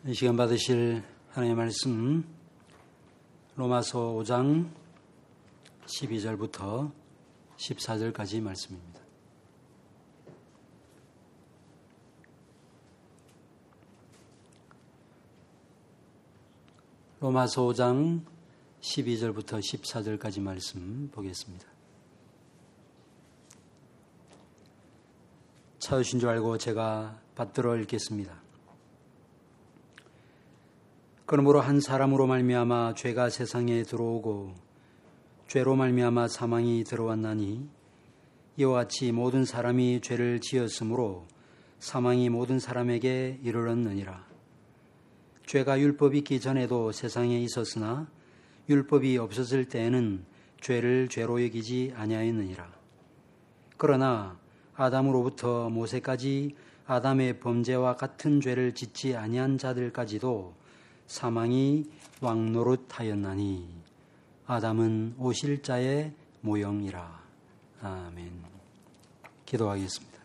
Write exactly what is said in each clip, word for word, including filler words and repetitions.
이 시간 받으실 하나님의 말씀 로마서 오 장 십이 절부터 십사 절까지 말씀입니다. 로마서 오 장 십이 절부터 십사 절까지 말씀 보겠습니다. 찾으신 줄 알고 제가 받들어 읽겠습니다. 그러므로 한 사람으로 말미암아 죄가 세상에 들어오고 죄로 말미암아 사망이 들어왔나니 이와 같이 모든 사람이 죄를 지었으므로 사망이 모든 사람에게 이르렀느니라. 죄가 율법이 있기 전에도 세상에 있었으나 율법이 없었을 때에는 죄를 죄로 여기지 아니하였느니라. 그러나 아담으로부터 모세까지 아담의 범죄와 같은 죄를 짓지 아니한 자들까지도 사망이 왕노릇하였나니 아담은 오실자의 모형이라. 아멘. 기도하겠습니다.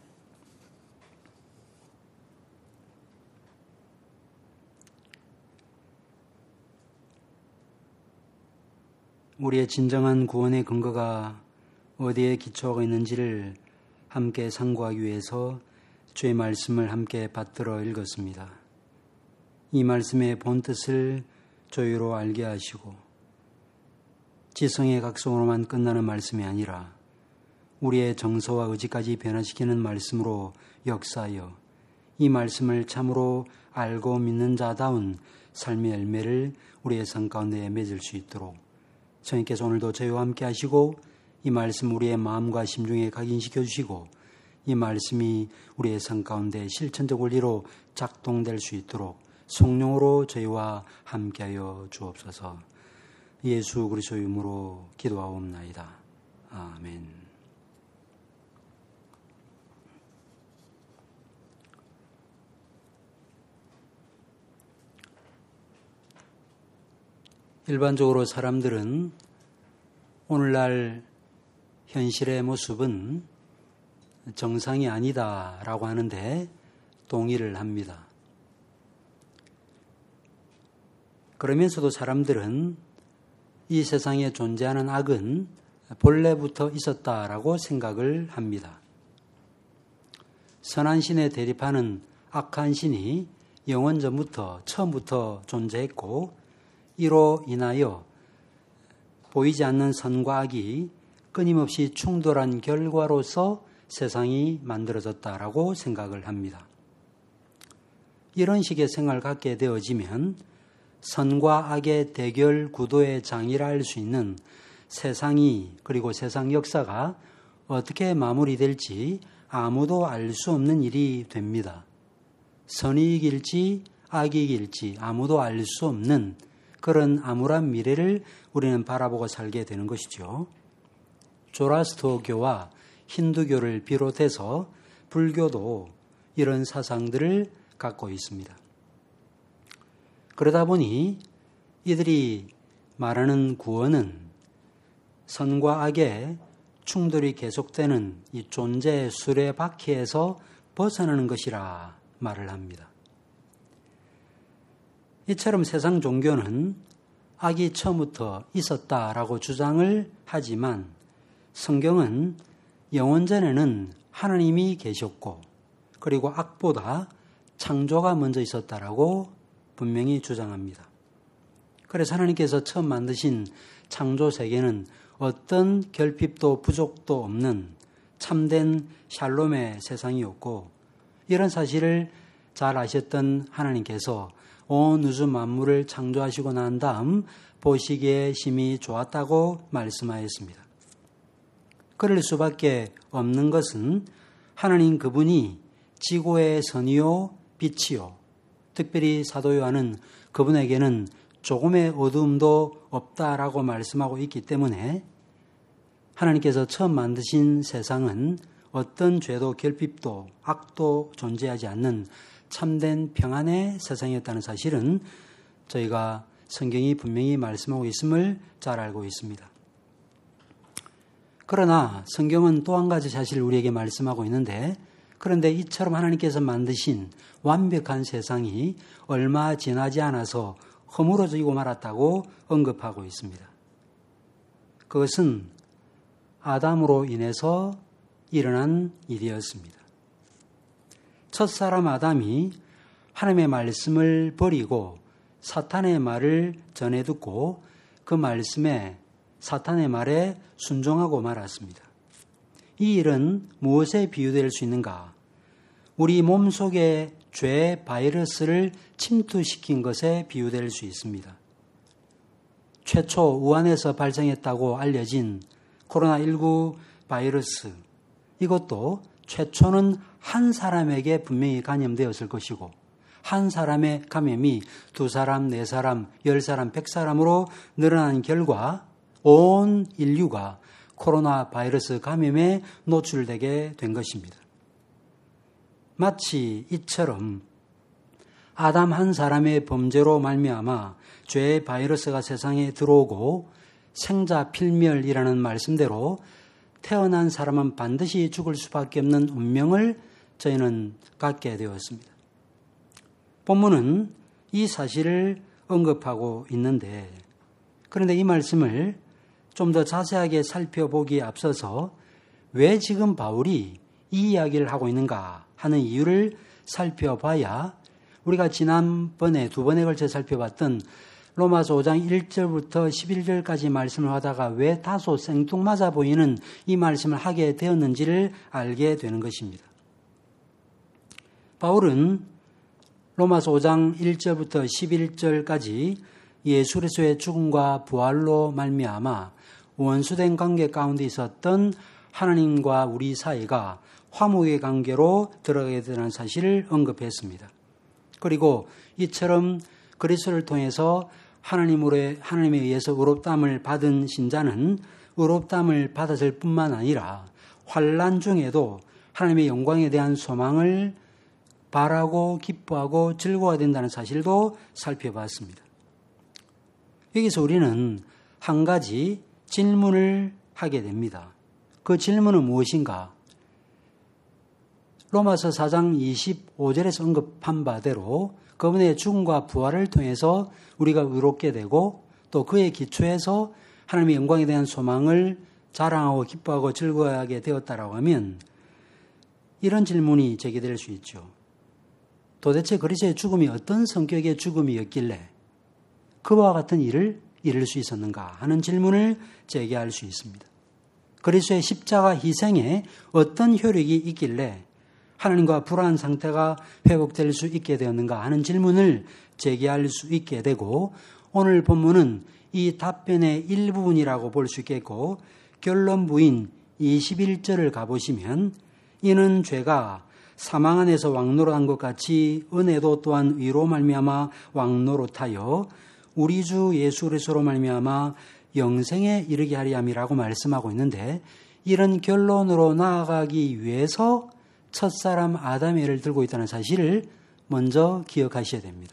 우리의 진정한 구원의 근거가 어디에 기초가 있는지를 함께 상고하기 위해서 주의 말씀을 함께 받들어 읽었습니다. 이 말씀의 본뜻을 저희로 알게 하시고 지성의 각성으로만 끝나는 말씀이 아니라 우리의 정서와 의지까지 변화시키는 말씀으로 역사하여 이 말씀을 참으로 알고 믿는 자다운 삶의 열매를 우리의 삶 가운데 맺을 수 있도록 주님께서 오늘도 저희와 함께 하시고 이 말씀 우리의 마음과 심중에 각인시켜 주시고 이 말씀이 우리의 삶 가운데 실천적 원리로 작동될 수 있도록 성령으로 저희와 함께하여 주옵소서. 예수 그리스도의 이름으로 기도하옵나이다. 아멘. 일반적으로 사람들은 오늘날 현실의 모습은 정상이 아니다라고 하는데 동의를 합니다. 그러면서도 사람들은 이 세상에 존재하는 악은 본래부터 있었다라고 생각을 합니다. 선한 신에 대립하는 악한 신이 영원 전부터 처음부터 존재했고 이로 인하여 보이지 않는 선과 악이 끊임없이 충돌한 결과로서 세상이 만들어졌다라고 생각을 합니다. 이런 식의 생각을 갖게 되어지면 선과 악의 대결 구도의 장이라 할 수 있는 세상이 그리고 세상 역사가 어떻게 마무리될지 아무도 알 수 없는 일이 됩니다. 선이 이길지 악이 이길지 아무도 알 수 없는 그런 암울한 미래를 우리는 바라보고 살게 되는 것이죠. 조라스토교와 힌두교를 비롯해서 불교도 이런 사상들을 갖고 있습니다. 그러다 보니 이들이 말하는 구원은 선과 악의 충돌이 계속되는 이 존재의 수레바퀴에서 벗어나는 것이라 말을 합니다. 이처럼 세상 종교는 악이 처음부터 있었다라고 주장을 하지만 성경은 영원전에는 하나님이 계셨고 그리고 악보다 창조가 먼저 있었다라고 분명히 주장합니다. 그래서 하나님께서 처음 만드신 창조 세계는 어떤 결핍도 부족도 없는 참된 샬롬의 세상이었고 이런 사실을 잘 아셨던 하나님께서 온 우주 만물을 창조하시고 난 다음 보시기에 심히 좋았다고 말씀하였습니다. 그럴 수밖에 없는 것은 하나님 그분이 지고의 선이요 빛이요 특별히 사도 요한은 그분에게는 조금의 어두움도 없다라고 말씀하고 있기 때문에 하나님께서 처음 만드신 세상은 어떤 죄도 결핍도 악도 존재하지 않는 참된 평안의 세상이었다는 사실은 저희가 성경이 분명히 말씀하고 있음을 잘 알고 있습니다. 그러나 성경은 또 한 가지 사실을 우리에게 말씀하고 있는데 그런데 이처럼 하나님께서 만드신 완벽한 세상이 얼마 지나지 않아서 허물어지고 말았다고 언급하고 있습니다. 그것은 아담으로 인해서 일어난 일이었습니다. 첫사람 아담이 하나님의 말씀을 버리고 사탄의 말을 전해 듣고 그 말씀에 사탄의 말에 순종하고 말았습니다. 이 일은 무엇에 비유될 수 있는가? 우리 몸속에 죄 바이러스를 침투시킨 것에 비유될 수 있습니다. 최초 우한에서 발생했다고 알려진 코로나십구 바이러스, 이것도 최초는 한 사람에게 분명히 감염되었을 것이고 한 사람의 감염이 두 사람, 네 사람, 열 사람, 백 사람으로 늘어난 결과 온 인류가 코로나 바이러스 감염에 노출되게 된 것입니다. 마치 이처럼 아담 한 사람의 범죄로 말미암아 죄의 바이러스가 세상에 들어오고 생자 필멸이라는 말씀대로 태어난 사람은 반드시 죽을 수밖에 없는 운명을 저희는 갖게 되었습니다. 본문은 이 사실을 언급하고 있는데, 그런데 이 말씀을 좀 더 자세하게 살펴보기에 앞서서 왜 지금 바울이 이 이야기를 하고 있는가 하는 이유를 살펴봐야 우리가 지난번에 두 번에 걸쳐 살펴봤던 로마서 오 장 일 절부터 십일 절까지 말씀을 하다가 왜 다소 생뚱맞아 보이는 이 말씀을 하게 되었는지를 알게 되는 것입니다. 바울은 로마서 오 장 일 절부터 십일 절까지 예수 그리스도의 죽음과 부활로 말미암아 원수된 관계 가운데 있었던 하나님과 우리 사이가 화목의 관계로 들어가게 되는 사실을 언급했습니다. 그리고 이처럼 그리스도를 통해서 하나님으로, 하나님에 의해서 의롭다함을 받은 신자는 의롭다함을 받았을 뿐만 아니라 환난 중에도 하나님의 영광에 대한 소망을 바라고 기뻐하고 즐거워야 된다는 사실도 살펴봤습니다. 여기서 우리는 한 가지 질문을 하게 됩니다. 그 질문은 무엇인가? 로마서 사 장 이십오 절에서 언급한 바대로 그분의 죽음과 부활을 통해서 우리가 의롭게 되고 또 그의 기초에서 하나님의 영광에 대한 소망을 자랑하고 기뻐하고 즐거워하게 되었다라고 하면 이런 질문이 제기될 수 있죠. 도대체 그리스도의 죽음이 어떤 성격의 죽음이었길래 그와 같은 일을 이룰 수 있었는가 하는 질문을 제기할 수 있습니다. 그리스도의 십자가 희생에 어떤 효력이 있길래 하나님과 불화한 상태가 회복될 수 있게 되었는가 하는 질문을 제기할 수 있게 되고, 오늘 본문은 이 답변의 일부분이라고 볼 수 있겠고, 결론부인 이십일 절을 가보시면 이는 죄가 사망 안에서 왕노릇한 것 같이 은혜도 또한 의로 말미암아 왕노릇하여 우리 주 예수 그리스도로 말미암아 영생에 이르게 하리 함이라고 말씀하고 있는데, 이런 결론으로 나아가기 위해서 첫사람 아담의 예를 들고 있다는 사실을 먼저 기억하셔야 됩니다.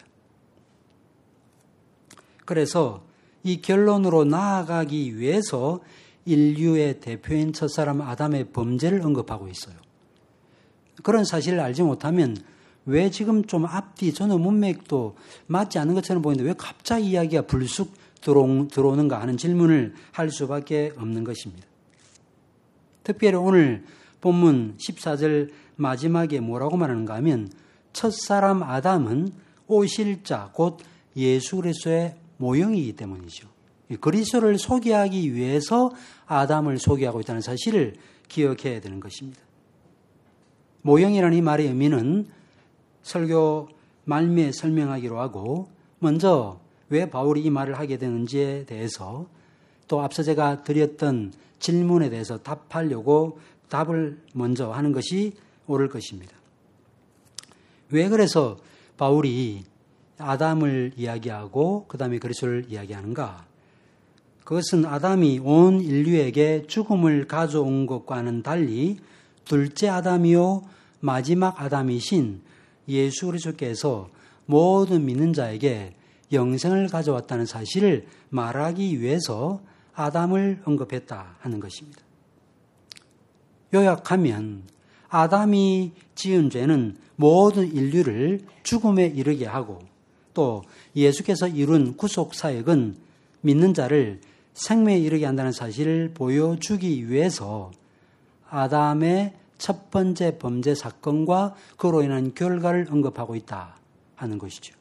그래서 이 결론으로 나아가기 위해서 인류의 대표인 첫사람 아담의 범죄를 언급하고 있어요. 그런 사실을 알지 못하면 왜 지금 좀 앞뒤 전후 문맥도 맞지 않는 것처럼 보이는데 왜 갑자기 이야기가 불쑥 들어오, 들어오는가 하는 질문을 할 수밖에 없는 것입니다. 특별히 오늘 본문 십사 절 마지막에 뭐라고 말하는가 하면 첫사람 아담은 오실 자 곧 예수 그리스도의 모형이기 때문이죠. 그리스도를 소개하기 위해서 아담을 소개하고 있다는 사실을 기억해야 되는 것입니다. 모형이라는 이 말의 의미는 설교 말미에 설명하기로 하고, 먼저 왜 바울이 이 말을 하게 되는지에 대해서 또 앞서 제가 드렸던 질문에 대해서 답하려고 답을 먼저 하는 것이 옳을 것입니다. 왜 그래서 바울이 아담을 이야기하고 그 다음에 그리스도를 이야기하는가? 그것은 아담이 온 인류에게 죽음을 가져온 것과는 달리 둘째 아담이요 마지막 아담이신 예수 그리스도께서 모든 믿는 자에게 영생을 가져왔다는 사실을 말하기 위해서 아담을 언급했다 하는 것입니다. 요약하면 아담이 지은 죄는 모든 인류를 죽음에 이르게 하고 또 예수께서 이룬 구속 사역은 믿는 자를 생명에 이르게 한다는 사실을 보여주기 위해서 아담의 첫 번째 범죄 사건과 그로 인한 결과를 언급하고 있다 하는 것이죠.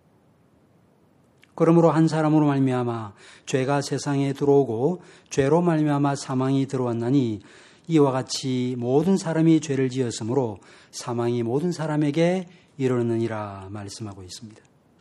그러므로 한 사람으로 말미암아 죄가 세상에 들어오고 죄로 말미암아 사망이 들어왔나니 이와 같이 모든 사람이 죄를 지었으므로 사망이 모든 사람에게 이르느니라 말씀하고 있습니다.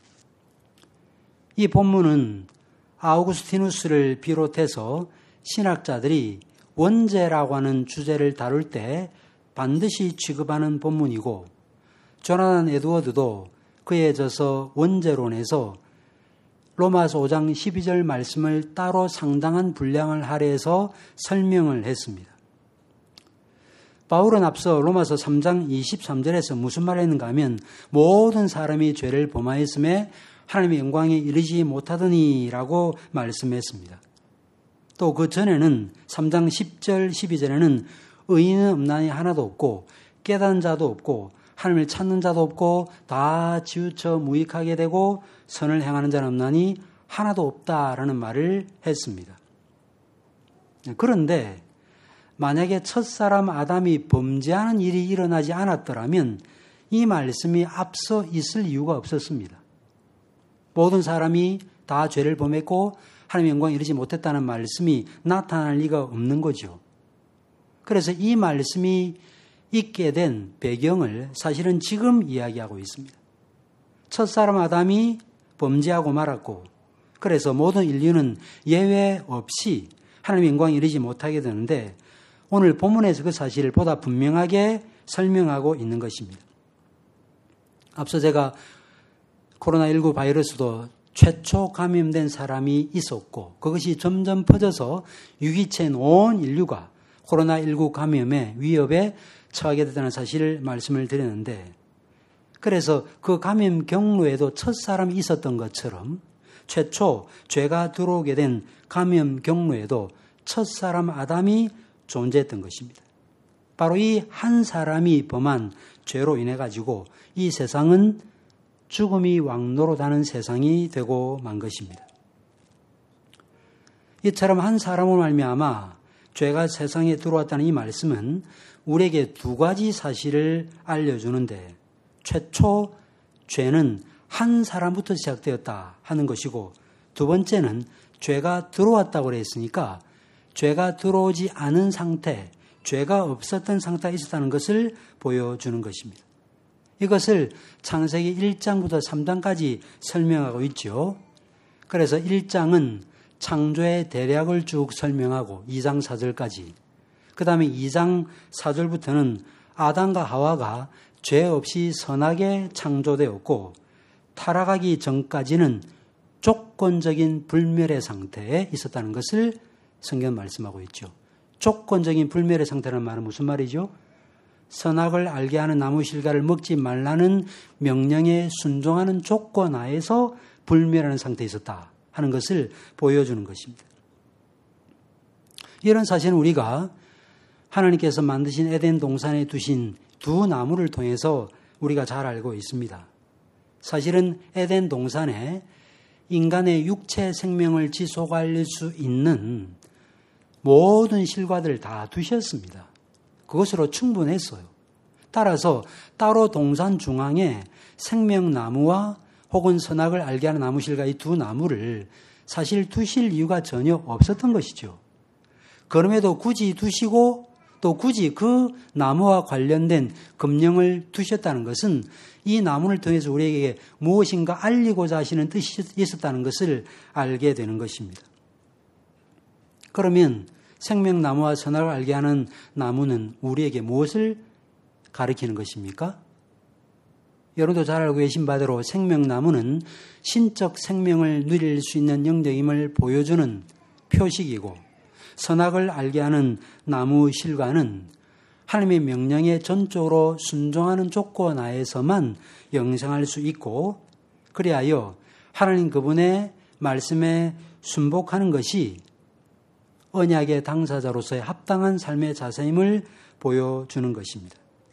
이 본문은 아우구스티누스를 비롯해서 신학자들이 원죄라고 하는 주제를 다룰 때 반드시 취급하는 본문이고 조나단 에드워드도 그에 져서 원죄론에서 로마서 오 장 십이 절 말씀을 따로 상당한 분량을 할애해서 설명을 했습니다. 바울은 앞서 로마서 삼 장 이십삼 절에서 무슨 말을 했는가 하면 모든 사람이 죄를 범하였음에 하나님의 영광에 이르지 못하더니라고 말씀했습니다. 또 그 전에는 삼 장 십 절 십이 절에는 의인은 없나니 하나도 없고 깨닫는 자도 없고 하나님을 찾는 자도 없고 다 치우쳐 무익하게 되고 선을 행하는 자는 없나니 하나도 없다라는 말을 했습니다. 그런데 만약에 첫사람 아담이 범죄하는 일이 일어나지 않았더라면 이 말씀이 앞서 있을 이유가 없었습니다. 모든 사람이 다 죄를 범했고 하나님의 영광에 이르지 못했다는 말씀이 나타날 리가 없는 거죠. 그래서 이 말씀이 있게 된 배경을 사실은 지금 이야기하고 있습니다. 첫사람 아담이 범죄하고 말았고 그래서 모든 인류는 예외 없이 하나님의 영광에 이르지 못하게 되는데 오늘 본문에서 그 사실을 보다 분명하게 설명하고 있는 것입니다. 앞서 제가 코로나십구 바이러스도 최초 감염된 사람이 있었고 그것이 점점 퍼져서 유기체인 온 인류가 코로나십구 감염의 위협에 처하게 됐다는 사실을 말씀을 드렸는데 그래서 그 감염 경로에도 첫사람이 있었던 것처럼 최초 죄가 들어오게 된 감염 경로에도 첫사람 아담이 존재했던 것입니다. 바로 이 한 사람이 범한 죄로 인해 가지고 이 세상은 죽음이 왕노릇하는 세상이 되고 만 것입니다. 이처럼 한 사람으로 말미암아 죄가 세상에 들어왔다는 이 말씀은 우리에게 두 가지 사실을 알려주는데 최초 죄는 한 사람부터 시작되었다 하는 것이고 두 번째는 죄가 들어왔다고 그랬으니까 죄가 들어오지 않은 상태, 죄가 없었던 상태가 있었다는 것을 보여주는 것입니다. 이것을 창세기 일 장부터 삼 장까지 설명하고 있죠. 그래서 일 장은 창조의 대략을 쭉 설명하고 이 장 사 절까지 그 다음에 이 장 사 절부터는 아담과 하와가 죄 없이 선하게 창조되었고 타락하기 전까지는 조건적인 불멸의 상태에 있었다는 것을 성경 말씀하고 있죠. 조건적인 불멸의 상태라는 말은 무슨 말이죠? 선악을 알게 하는 나무 실과를 먹지 말라는 명령에 순종하는 조건 하에서 불멸하는 상태에 있었다 하는 것을 보여주는 것입니다. 이런 사실은 우리가 하나님께서 만드신 에덴 동산에 두신 두 나무를 통해서 우리가 잘 알고 있습니다. 사실은 에덴 동산에 인간의 육체 생명을 지속할 수 있는 모든 실과들을 다 두셨습니다. 그것으로 충분했어요. 따라서 따로 동산 중앙에 생명나무와 혹은 선악을 알게 하는 나무 실과 이 두 나무를 사실 두실 이유가 전혀 없었던 것이죠. 그럼에도 굳이 두시고 또 굳이 그 나무와 관련된 금령을 두셨다는 것은 이 나무를 통해서 우리에게 무엇인가 알리고자 하시는 뜻이 있었다는 것을 알게 되는 것입니다. 그러면 생명나무와 선악을 알게 하는 나무는 우리에게 무엇을 가리키는 것입니까? 여러분도 잘 알고 계신 바대로 생명나무는 신적 생명을 누릴 수 있는 영역임을 보여주는 표식이고 선악을 알게 하는 나무 실과는 하나님의 명령에 전적으로 순종하는 조건 하에서만 영생할 수 있고 그리하여 하나님 그분의 말씀에 순복하는 것이 언약의 당사자로서의 합당한 삶의 자세임을 보여주는 것입니다.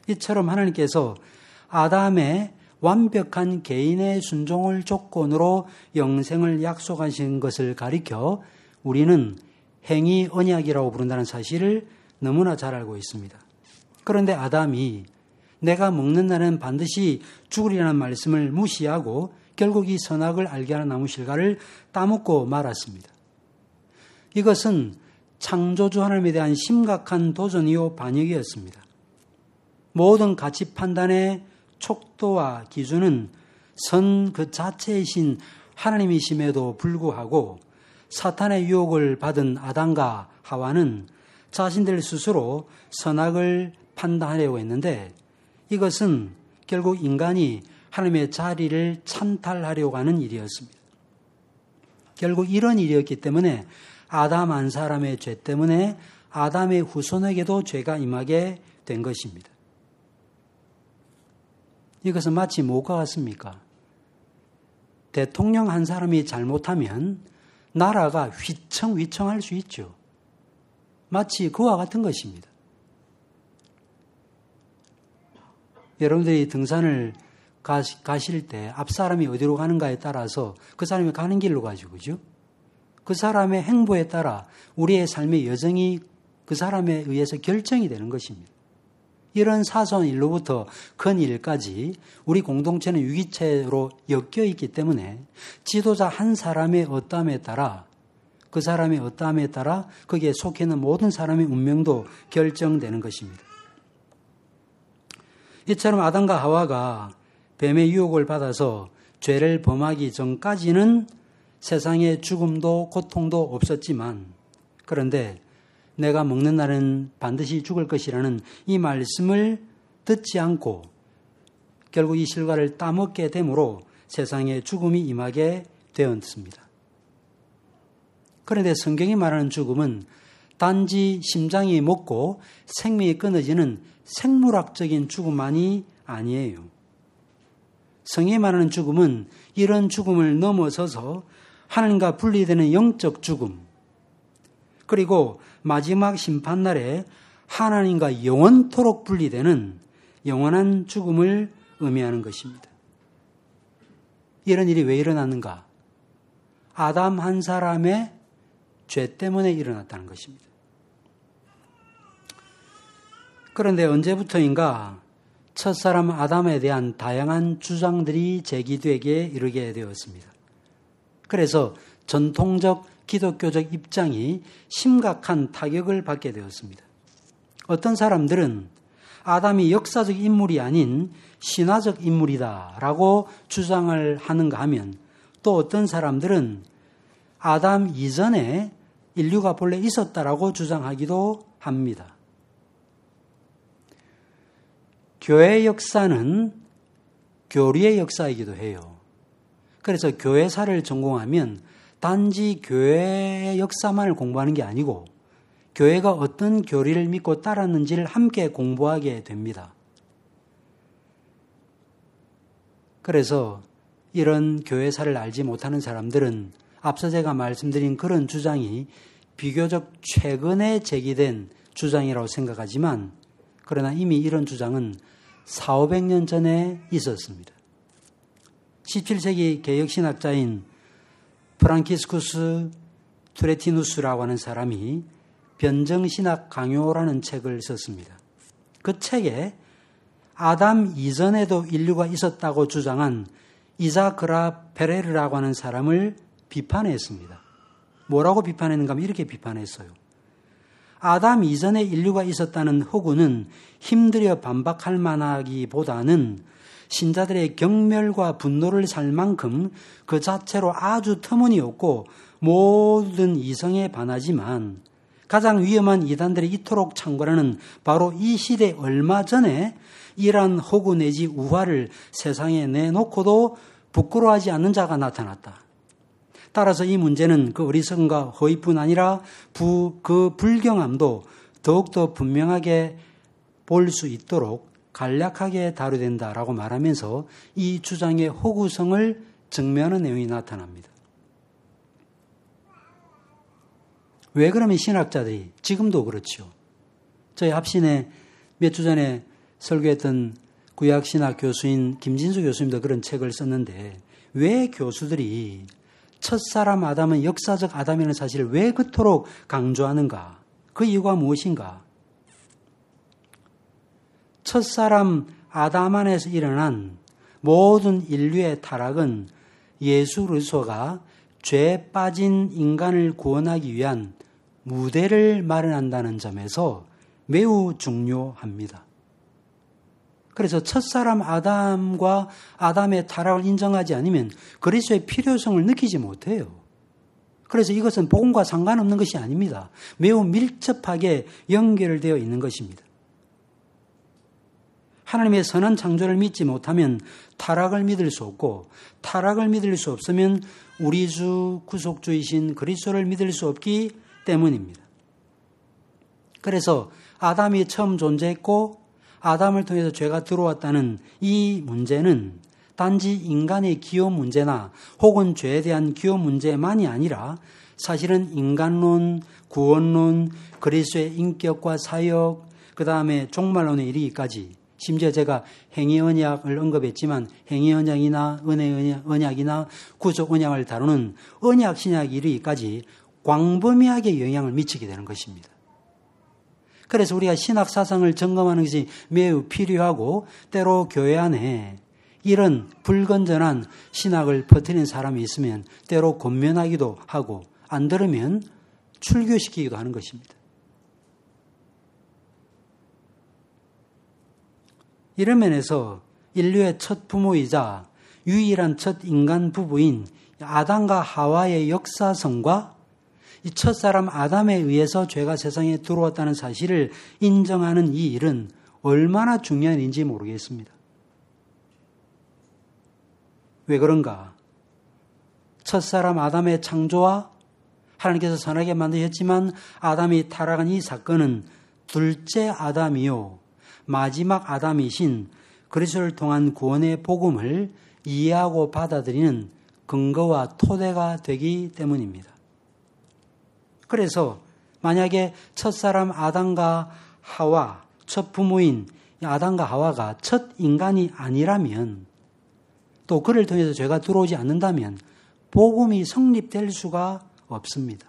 이처럼 하나님께서 아담의 완벽한 개인의 순종을 조건으로 영생을 약속하신 것을 가리켜 우리는 행위 언약이라고 부른다는 사실을 너무나 잘 알고 있습니다. 그런데 아담이 내가 먹는 날은 반드시 죽으리라는 말씀을 무시하고 결국 이 선악을 알게 하는 나무 실과를 따먹고 말았습니다. 이것은 창조주 하나님에 대한 심각한 도전이요 반역이었습니다. 모든 가치 판단의 촉도와 기준은 선 그 자체이신 하나님이심에도 불구하고 사탄의 유혹을 받은 아담과 하와는 자신들 스스로 선악을 판단하려고 했는데 이것은 결국 인간이 하나님의 자리를 찬탈하려고 하는 일이었습니다. 결국 이런 일이었기 때문에 아담 한 사람의 죄 때문에 아담의 후손에게도 죄가 임하게 된 것입니다. 이것은 마치 뭐가 같습니까? 대통령 한 사람이 잘못하면 나라가 휘청휘청할 수 있죠. 마치 그와 같은 것입니다. 여러분들이 등산을 가실 때 앞 사람이 어디로 가는가에 따라서 그 사람이 가는 길로 가죠. 그죠? 그 사람의 행보에 따라 우리의 삶의 여정이 그 사람에 의해서 결정이 되는 것입니다. 이런 사소한 일로부터 큰 일까지 우리 공동체는 유기체로 엮여 있기 때문에 지도자 한 사람의 어떠함에 따라 그 사람의 어떠함에 따라 거기에 속해 있는 모든 사람의 운명도 결정되는 것입니다. 이처럼 아담과 하와가 뱀의 유혹을 받아서 죄를 범하기 전까지는 세상에 죽음도 고통도 없었지만 그런데 내가 먹는 날은 반드시 죽을 것이라는 이 말씀을 듣지 않고 결국 이 실과를 따먹게 되므로 세상에 죽음이 임하게 되었습니다. 그런데 성경이 말하는 죽음은 단지 심장이 멎고 생명이 끊어지는 생물학적인 죽음만이 아니에요. 성경이 말하는 죽음은 이런 죽음을 넘어서서 하나님과 분리되는 영적 죽음, 그리고 마지막 심판날에 하나님과 영원토록 분리되는 영원한 죽음을 의미하는 것입니다. 이런 일이 왜 일어났는가? 아담 한 사람의 죄 때문에 일어났다는 것입니다. 그런데 언제부터인가 첫사람 아담에 대한 다양한 주장들이 제기되게 이르게 되었습니다. 그래서 전통적 기독교적 입장이 심각한 타격을 받게 되었습니다. 어떤 사람들은 아담이 역사적 인물이 아닌 신화적 인물이다라고 주장을 하는가 하면 또 어떤 사람들은 아담 이전에 인류가 본래 있었다라고 주장하기도 합니다. 교회 역사는 교리의 역사이기도 해요. 그래서 교회사를 전공하면 단지 교회의 역사만을 공부하는 게 아니고 교회가 어떤 교리를 믿고 따랐는지를 함께 공부하게 됩니다. 그래서 이런 교회사를 알지 못하는 사람들은 앞서 제가 말씀드린 그런 주장이 비교적 최근에 제기된 주장이라고 생각하지만 그러나 이미 이런 주장은 사오백 년 전에 있었습니다. 십칠 세기 개혁신학자인 프랑키스쿠스 투레티누스라고 하는 사람이 변정신학 강요라는 책을 썼습니다. 그 책에 아담 이전에도 인류가 있었다고 주장한 이자그라 페레르라고 하는 사람을 비판했습니다. 뭐라고 비판했는가 하면 이렇게 비판했어요. 아담 이전에 인류가 있었다는 허구는 힘들여 반박할 만하기보다는 신자들의 경멸과 분노를 살 만큼 그 자체로 아주 터무니없고 모든 이성에 반하지만 가장 위험한 이단들이 이토록 창궐하는 바로 이 시대 얼마 전에 이러한 허구 내지 우화를 세상에 내놓고도 부끄러워하지 않는 자가 나타났다. 따라서 이 문제는 그 어리석음과 허위뿐 아니라 부, 그 불경함도 더욱더 분명하게 볼 수 있도록 간략하게 다루된다라고 말하면서 이 주장의 허구성을 증명하는 내용이 나타납니다. 왜 그러면 신학자들이 지금도 그렇죠. 저희 합신에 몇 주 전에 설교했던 구약신학 교수인 김진수 교수님도 그런 책을 썼는데 왜 교수들이 첫사람 아담은 역사적 아담이라는 사실을 왜 그토록 강조하는가? 그 이유가 무엇인가? 첫사람 아담 안에서 일어난 모든 인류의 타락은 예수 그리스도가 죄에 빠진 인간을 구원하기 위한 무대를 마련한다는 점에서 매우 중요합니다. 그래서 첫사람 아담과 아담의 타락을 인정하지 않으면 그리스도의 필요성을 느끼지 못해요. 그래서 이것은 복음과 상관없는 것이 아닙니다. 매우 밀접하게 연결되어 있는 것입니다. 하나님의 선한 창조를 믿지 못하면 타락을 믿을 수 없고 타락을 믿을 수 없으면 우리 주 구속주이신 그리스도를 믿을 수 없기 때문입니다. 그래서 아담이 처음 존재했고 아담을 통해서 죄가 들어왔다는 이 문제는 단지 인간의 기호 문제나 혹은 죄에 대한 기호 문제만이 아니라 사실은 인간론, 구원론, 그리스도의 인격과 사역, 그 다음에 종말론에 이르기까지 심지어 제가 행위 언약을 언급했지만 행위 언약이나 은혜 언약이나 구속 언약을 다루는 언약 신약에 이르기까지 광범위하게 영향을 미치게 되는 것입니다. 그래서 우리가 신학 사상을 점검하는 것이 매우 필요하고 때로 교회 안에 이런 불건전한 신학을 퍼뜨리는 사람이 있으면 때로 권면하기도 하고 안 들으면 출교시키기도 하는 것입니다. 이런 면에서 인류의 첫 부모이자 유일한 첫 인간 부부인 아담과 하와의 역사성과 이 첫사람 아담에 의해서 죄가 세상에 들어왔다는 사실을 인정하는 이 일은 얼마나 중요한 일인지 모르겠습니다. 왜 그런가? 첫사람 아담의 창조와 하나님께서 선하게 만드셨지만 아담이 타락한 이 사건은 둘째 아담이요 마지막 아담이신 그리스도를 통한 구원의 복음을 이해하고 받아들이는 근거와 토대가 되기 때문입니다. 그래서 만약에 첫사람 아담과 하와, 첫 부모인 아담과 하와가 첫 인간이 아니라면 또 그를 통해서 죄가 들어오지 않는다면 복음이 성립될 수가 없습니다.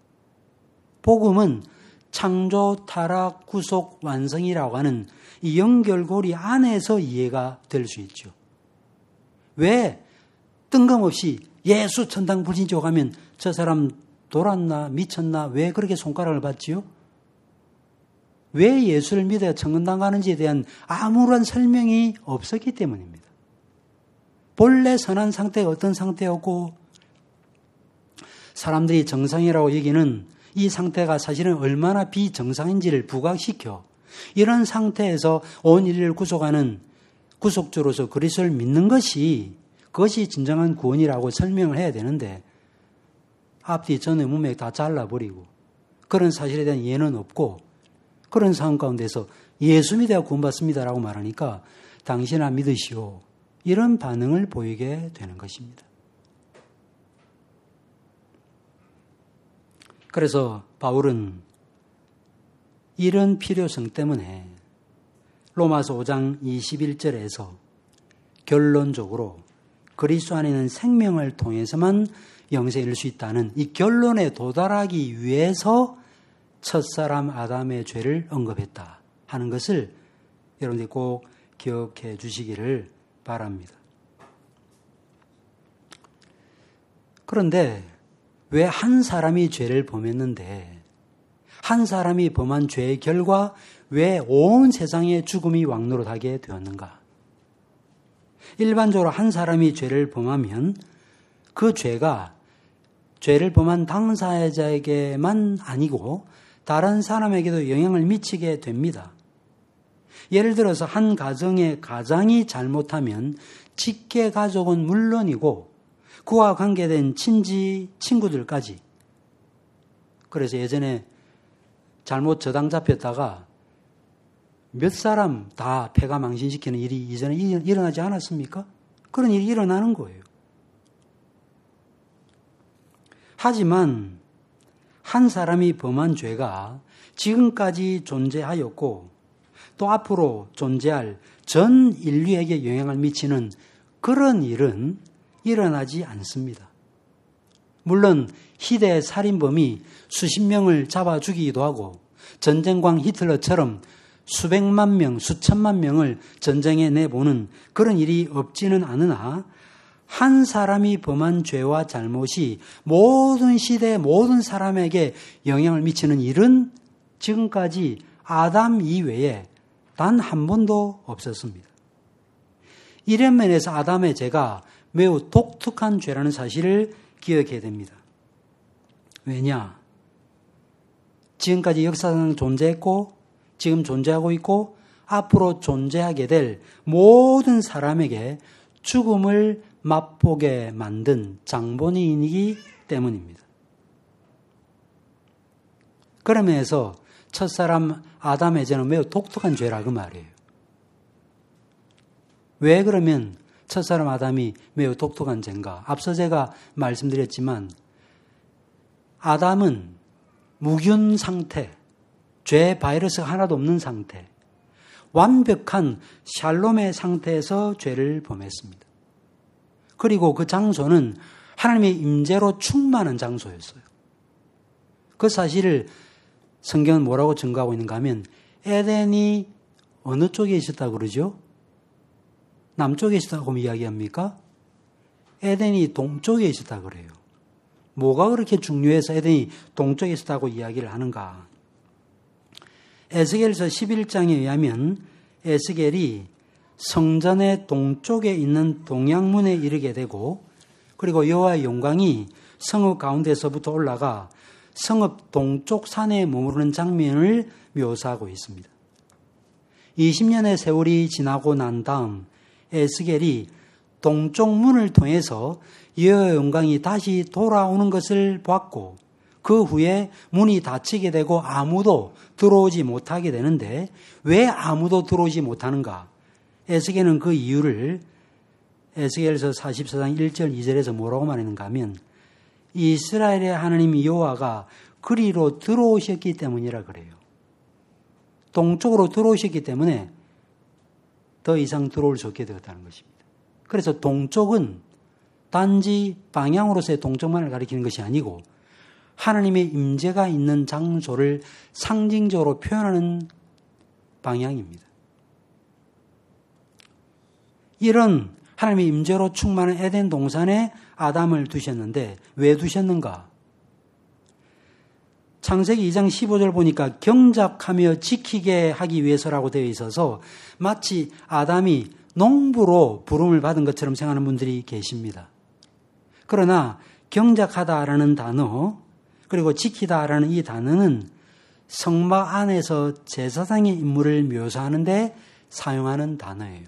복음은 창조, 타락, 구속, 완성이라고 하는 이 연결고리 안에서 이해가 될 수 있죠. 왜 뜬금없이 예수 천당 불신지옥 하면 저 사람 돌았나 미쳤나 왜 그렇게 손가락을 받지요? 왜 예수를 믿어야 천국당 가는지에 대한 아무런 설명이 없었기 때문입니다. 본래 선한 상태가 어떤 상태였고 사람들이 정상이라고 여기는 이 상태가 사실은 얼마나 비정상인지를 부각시켜 이런 상태에서 온 인류를 구속하는 구속주로서 그리스도를 믿는 것이 그것이 진정한 구원이라고 설명을 해야 되는데 앞뒤 전에 문맥 다 잘라버리고 그런 사실에 대한 이해는 없고 그런 상황 가운데서 예수 믿어야 구원받습니다라고 말하니까 당신아 믿으시오. 이런 반응을 보이게 되는 것입니다. 그래서 바울은 이런 필요성 때문에 로마서 오 장 이십일 절에서 결론적으로 그리스도 안에 있는 생명을 통해서만 영생을 이룰 수 있다는 이 결론에 도달하기 위해서 첫사람 아담의 죄를 언급했다 하는 것을 여러분들이 꼭 기억해 주시기를 바랍니다. 그런데 왜 한 사람이 죄를 범했는데 한 사람이 범한 죄의 결과 왜 온 세상에 죽음이 왕노릇하게 되었는가? 일반적으로 한 사람이 죄를 범하면 그 죄가 죄를 범한 당사자에게만 아니고 다른 사람에게도 영향을 미치게 됩니다. 예를 들어서 한 가정의 가장이 잘못하면 직계 가족은 물론이고 그와 관계된 친지, 친구들까지. 그래서 예전에 잘못 저당 잡혔다가 몇 사람 다 폐가 망신시키는 일이 이전에 일어나지 않았습니까? 그런 일이 일어나는 거예요. 하지만 한 사람이 범한 죄가 지금까지 존재하였고 또 앞으로 존재할 전 인류에게 영향을 미치는 그런 일은 일어나지 않습니다. 물론 희대의 살인범이 수십 명을 잡아 죽이기도 하고 전쟁광 히틀러처럼 수백만 명, 수천만 명을 전쟁에 내보는 그런 일이 없지는 않으나 한 사람이 범한 죄와 잘못이 모든 시대의 모든 사람에게 영향을 미치는 일은 지금까지 아담 이외에 단 한 번도 없었습니다. 이런 면에서 아담의 죄가 매우 독특한 죄라는 사실을 기억해야 됩니다. 왜냐? 지금까지 역사상 존재했고 지금 존재하고 있고 앞으로 존재하게 될 모든 사람에게 죽음을 맛보게 만든 장본인이기 때문입니다. 그런 면에서 첫사람 아담의 죄는 매우 독특한 죄라 그 말이에요. 왜 그러면 첫사람 아담이 매우 독특한 죄인가? 앞서 제가 말씀드렸지만 아담은 무균 상태, 죄 바이러스가 하나도 없는 상태, 완벽한 샬롬의 상태에서 죄를 범했습니다. 그리고 그 장소는 하나님의 임재로 충만한 장소였어요. 그 사실을 성경은 뭐라고 증거하고 있는가 하면 에덴이 어느 쪽에 있었다고 그러죠? 남쪽에 있었다고 이야기합니까? 에덴이 동쪽에 있었다고 그래요. 뭐가 그렇게 중요해서 에덴이 동쪽에 있었다고 이야기를 하는가? 에스겔서 십일 장에 의하면 에스겔이 성전의 동쪽에 있는 동양문에 이르게 되고 그리고 여호와의 영광이 성읍 가운데서부터 올라가 성읍 동쪽 산에 머무르는 장면을 묘사하고 있습니다. 이십 년의 세월이 지나고 난 다음 에스겔이 동쪽 문을 통해서 여호와의 영광이 다시 돌아오는 것을 봤고 그 후에 문이 닫히게 되고 아무도 들어오지 못하게 되는데 왜 아무도 들어오지 못하는가? 에스겔은 그 이유를 에스겔서 사십사 장 일 절 이 절에서 뭐라고 말했는가 하면 이스라엘의 하나님 여호와가 그리로 들어오셨기 때문이라 그래요. 동쪽으로 들어오셨기 때문에 더 이상 들어올 수 없게 되었다는 것입니다. 그래서 동쪽은 단지 방향으로서의 동쪽만을 가리키는 것이 아니고 하나님의 임재가 있는 장소를 상징적으로 표현하는 방향입니다. 이런 하나님의 임재로 충만한 에덴 동산에 아담을 두셨는데 왜 두셨는가? 창세기 이 장 십오 절 보니까 경작하며 지키게 하기 위해서라고 되어 있어서 마치 아담이 농부로 부름을 받은 것처럼 생각하는 분들이 계십니다. 그러나 경작하다라는 단어 그리고 지키다라는 이 단어는 성막 안에서 제사장의 임무를 묘사하는 데 사용하는 단어예요.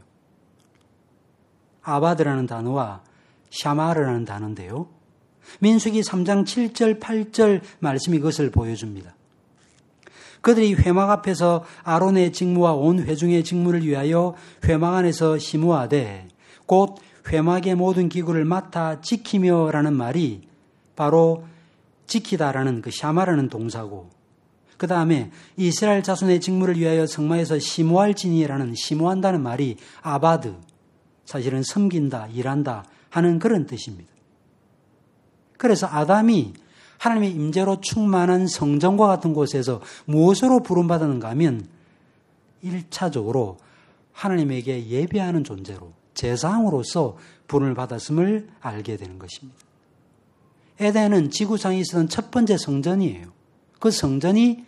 아바드라는 단어와 샤마르라는 단어인데요. 민수기 삼 장 칠 절 팔 절 말씀이 그것을 보여줍니다. 그들이 회막 앞에서 아론의 직무와 온 회중의 직무를 위하여 회막 안에서 심우하되 곧 회막의 모든 기구를 맡아 지키며라는 말이 바로 지키다라는 그 샤마라는 동사고 그 다음에 이스라엘 자손의 직무를 위하여 성막에서 심우할지니라는 심우한다는 말이 아바드 사실은 섬긴다, 일한다 하는 그런 뜻입니다. 그래서 아담이 하나님의 임재로 충만한 성전과 같은 곳에서 무엇으로 부름받았는가 하면 일 차적으로 하나님에게 예배하는 존재로 제사장으로서 부름을 받았음을 알게 되는 것입니다. 에덴은 지구상에 있었던 첫 번째 성전이에요. 그 성전이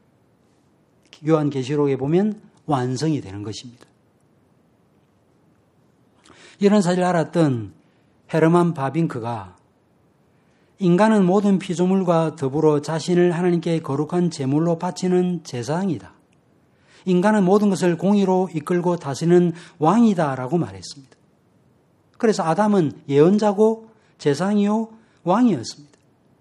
요한계시록에 보면 완성이 되는 것입니다. 이런 사실을 알았던 헤르만 바빙크가 인간은 모든 피조물과 더불어 자신을 하나님께 거룩한 제물로 바치는 제사장이다. 인간은 모든 것을 공의로 이끌고 다스리는 왕이다라고 말했습니다. 그래서 아담은 예언자고 제사장이요 왕이었습니다.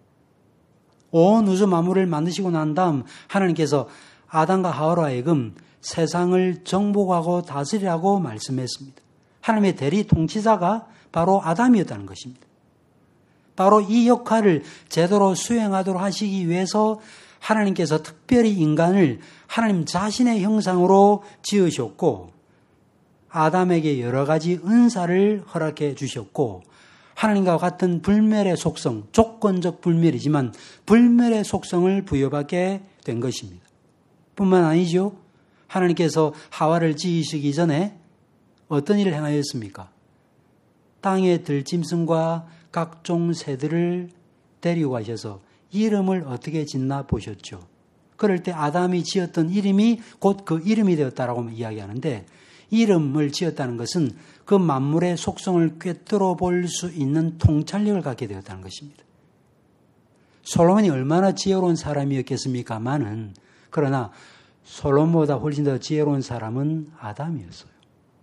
온 우주 만물을 만드시고 난 다음 하나님께서 아담과 하와로 하여금 세상을 정복하고 다스리라고 말씀했습니다. 하나님의 대리 통치자가 바로 아담이었다는 것입니다. 바로 이 역할을 제대로 수행하도록 하시기 위해서 하나님께서 특별히 인간을 하나님 자신의 형상으로 지으셨고 아담에게 여러 가지 은사를 허락해 주셨고 하나님과 같은 불멸의 속성, 조건적 불멸이지만 불멸의 속성을 부여받게 된 것입니다. 뿐만 아니죠. 하나님께서 하와를 지으시기 전에 어떤 일을 행하였습니까? 땅의 들짐승과 각종 새들을 데리고 가셔서 이름을 어떻게 짓나 보셨죠. 그럴 때 아담이 지었던 이름이 곧 그 이름이 되었다라고 이야기하는데 이름을 지었다는 것은 그 만물의 속성을 꿰뚫어 볼 수 있는 통찰력을 갖게 되었다는 것입니다. 솔로몬이 얼마나 지혜로운 사람이었겠습니까마는 그러나 솔로몬보다 훨씬 더 지혜로운 사람은 아담이었어요.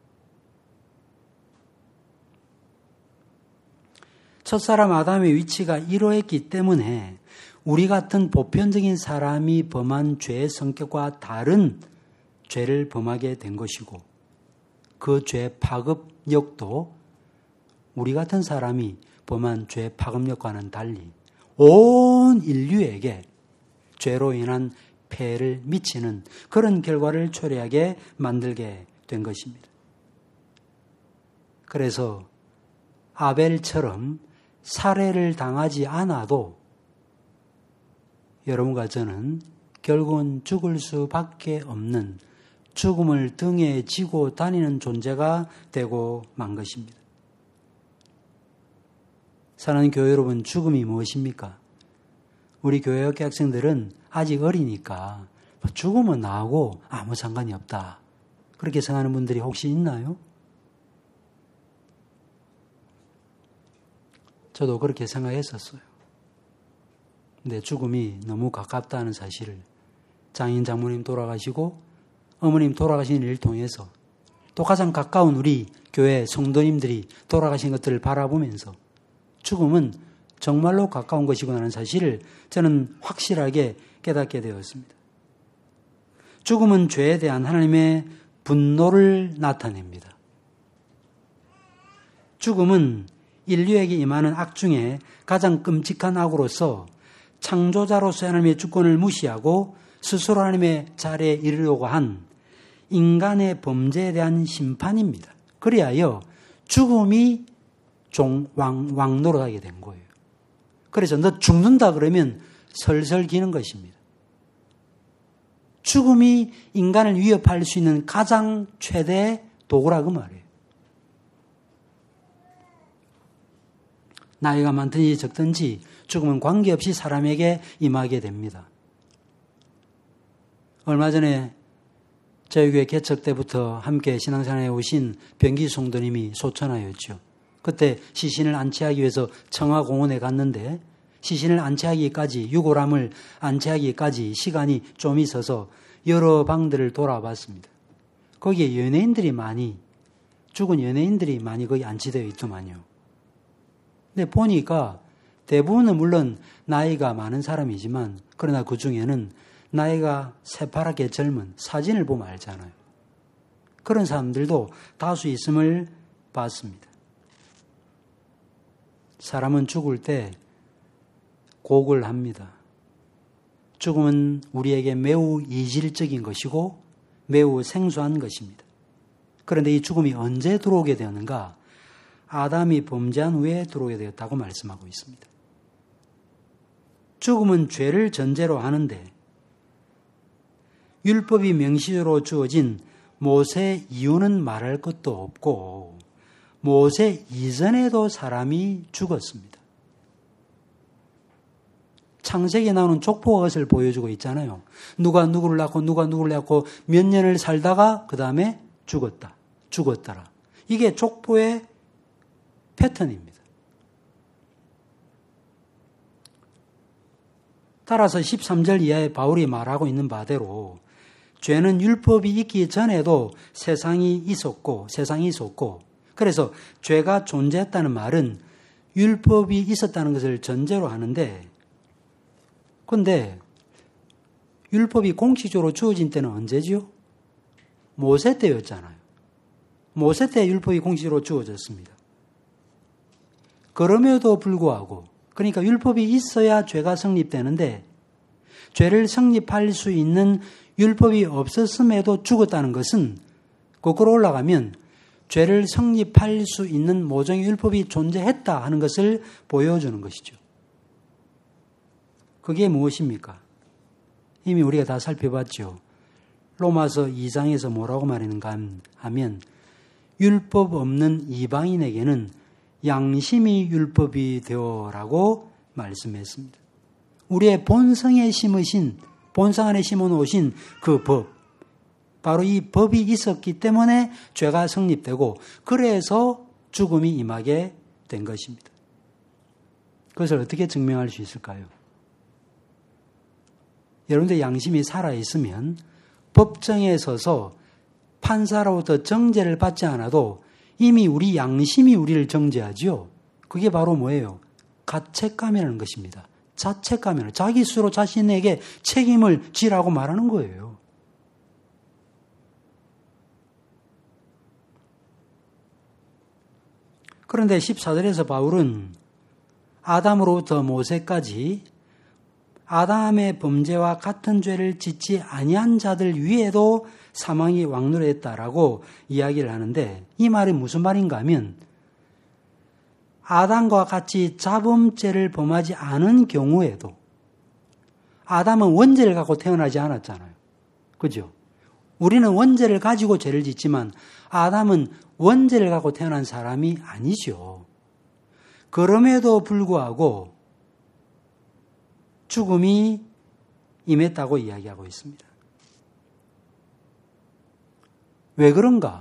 첫사람 아담의 위치가 이러했기 때문에 우리 같은 보편적인 사람이 범한 죄의 성격과 다른 죄를 범하게 된 것이고 그 죄의 파급력도 우리 같은 사람이 범한 죄의 파급력과는 달리 온 인류에게 죄로 인한 폐해를 미치는 그런 결과를 초래하게 만들게 된 것입니다. 그래서 아벨처럼 살해를 당하지 않아도 여러분과 저는 결국은 죽을 수밖에 없는 죽음을 등에 지고 다니는 존재가 되고 만 것입니다. 사랑하는 교회 여러분, 죽음이 무엇입니까? 우리 교회학교 학생들은 아직 어리니까 죽음은 나하고 아무 상관이 없다. 그렇게 생각하는 분들이 혹시 있나요? 저도 그렇게 생각했었어요. 근데 죽음이 너무 가깝다는 사실을 장인 장모님 돌아가시고 어머님 돌아가신 일을 통해서 또 가장 가까운 우리 교회 성도님들이 돌아가신 것들을 바라보면서 죽음은 정말로 가까운 것이구나라는 사실을 저는 확실하게 깨닫게 되었습니다. 죽음은 죄에 대한 하나님의 분노를 나타냅니다. 죽음은 인류에게 임하는 악 중에 가장 끔찍한 악으로서 창조자로서의 하나님의 주권을 무시하고 스스로 하나님의 자리에 이르려고 한 인간의 범죄에 대한 심판입니다. 그리하여 죽음이 종, 왕, 왕노릇하게 된 거예요. 그래서 너 죽는다 그러면 설설 기는 것입니다. 죽음이 인간을 위협할 수 있는 가장 최대의 도구라 그 말이에요. 나이가 많든지 적든지 죽음은 관계없이 사람에게 임하게 됩니다. 얼마 전에 저희 교회 개척 때부터 함께 신앙생활에 오신 병기 성도님이 소천하였죠. 그때 시신을 안치하기 위해서 청하공원에 갔는데 시신을 안치하기까지 유골함을 안치하기까지 시간이 좀 있어서 여러 방들을 돌아봤습니다. 거기에 연예인들이 많이 죽은 연예인들이 많이 거기 안치되어 있더만요. 근데 보니까 대부분은 물론 나이가 많은 사람이지만 그러나 그 중에는 나이가 새파랗게 젊은 사진을 보면 알잖아요. 그런 사람들도 다수 있음을 봤습니다. 사람은 죽을 때 곡을 합니다. 죽음은 우리에게 매우 이질적인 것이고 매우 생소한 것입니다. 그런데 이 죽음이 언제 들어오게 되었는가? 아담이 범죄한 후에 들어오게 되었다고 말씀하고 있습니다. 죽음은 죄를 전제로 하는데 율법이 명시적으로 주어진 모세 이후는 말할 것도 없고 모세 이전에도 사람이 죽었습니다. 창세기에 나오는 족보가 그것을 보여주고 있잖아요. 누가 누구를 낳고 누가 누구를 낳고 몇 년을 살다가 그 다음에 죽었다. 죽었더라. 이게 족보의 패턴입니다. 따라서 십삼 절 이하에 바울이 말하고 있는 바대로 죄는 율법이 있기 전에도 세상이 있었고 세상이 있었고 그래서 죄가 존재했다는 말은 율법이 있었다는 것을 전제로 하는데 그런데 율법이 공식적으로 주어진 때는 언제지요? 모세 때였잖아요. 모세 때 율법이 공식적으로 주어졌습니다. 그럼에도 불구하고 그러니까 율법이 있어야 죄가 성립되는데 죄를 성립할 수 있는 율법이 없었음에도 죽었다는 것은 거꾸로 올라가면 죄를 성립할 수 있는 모종의 율법이 존재했다 하는 것을 보여주는 것이죠. 그게 무엇입니까? 이미 우리가 다 살펴봤죠. 로마서 이 장에서 뭐라고 말하는가 하면 율법 없는 이방인에게는 양심이 율법이 되어라고 말씀했습니다. 우리의 본성에 심으신, 본성 안에 심어 놓으신 그 법, 바로 이 법이 있었기 때문에 죄가 성립되고 그래서 죽음이 임하게 된 것입니다. 그것을 어떻게 증명할 수 있을까요? 여러분들 양심이 살아있으면 법정에 서서 판사로부터 정죄를 받지 않아도 이미 우리 양심이 우리를 정죄하죠. 그게 바로 뭐예요? 가책감이라는 것입니다. 자책감이라는, 자기 스스로 자신에게 책임을 지라고 말하는 거예요. 그런데 십사 절에서 바울은 아담으로부터 모세까지 아담의 범죄와 같은 죄를 짓지 아니한 자들 위에도 사망이 왕노했다라고 이야기를 하는데 이 말이 무슨 말인가 하면 아담과 같이 자범죄를 범하지 않은 경우에도 아담은 원죄를 갖고 태어나지 않았잖아요. 그죠? 우리는 원죄를 가지고 죄를 짓지만 아담은 원죄를 갖고 태어난 사람이 아니죠. 그럼에도 불구하고 죽음이 임했다고 이야기하고 있습니다. 왜 그런가?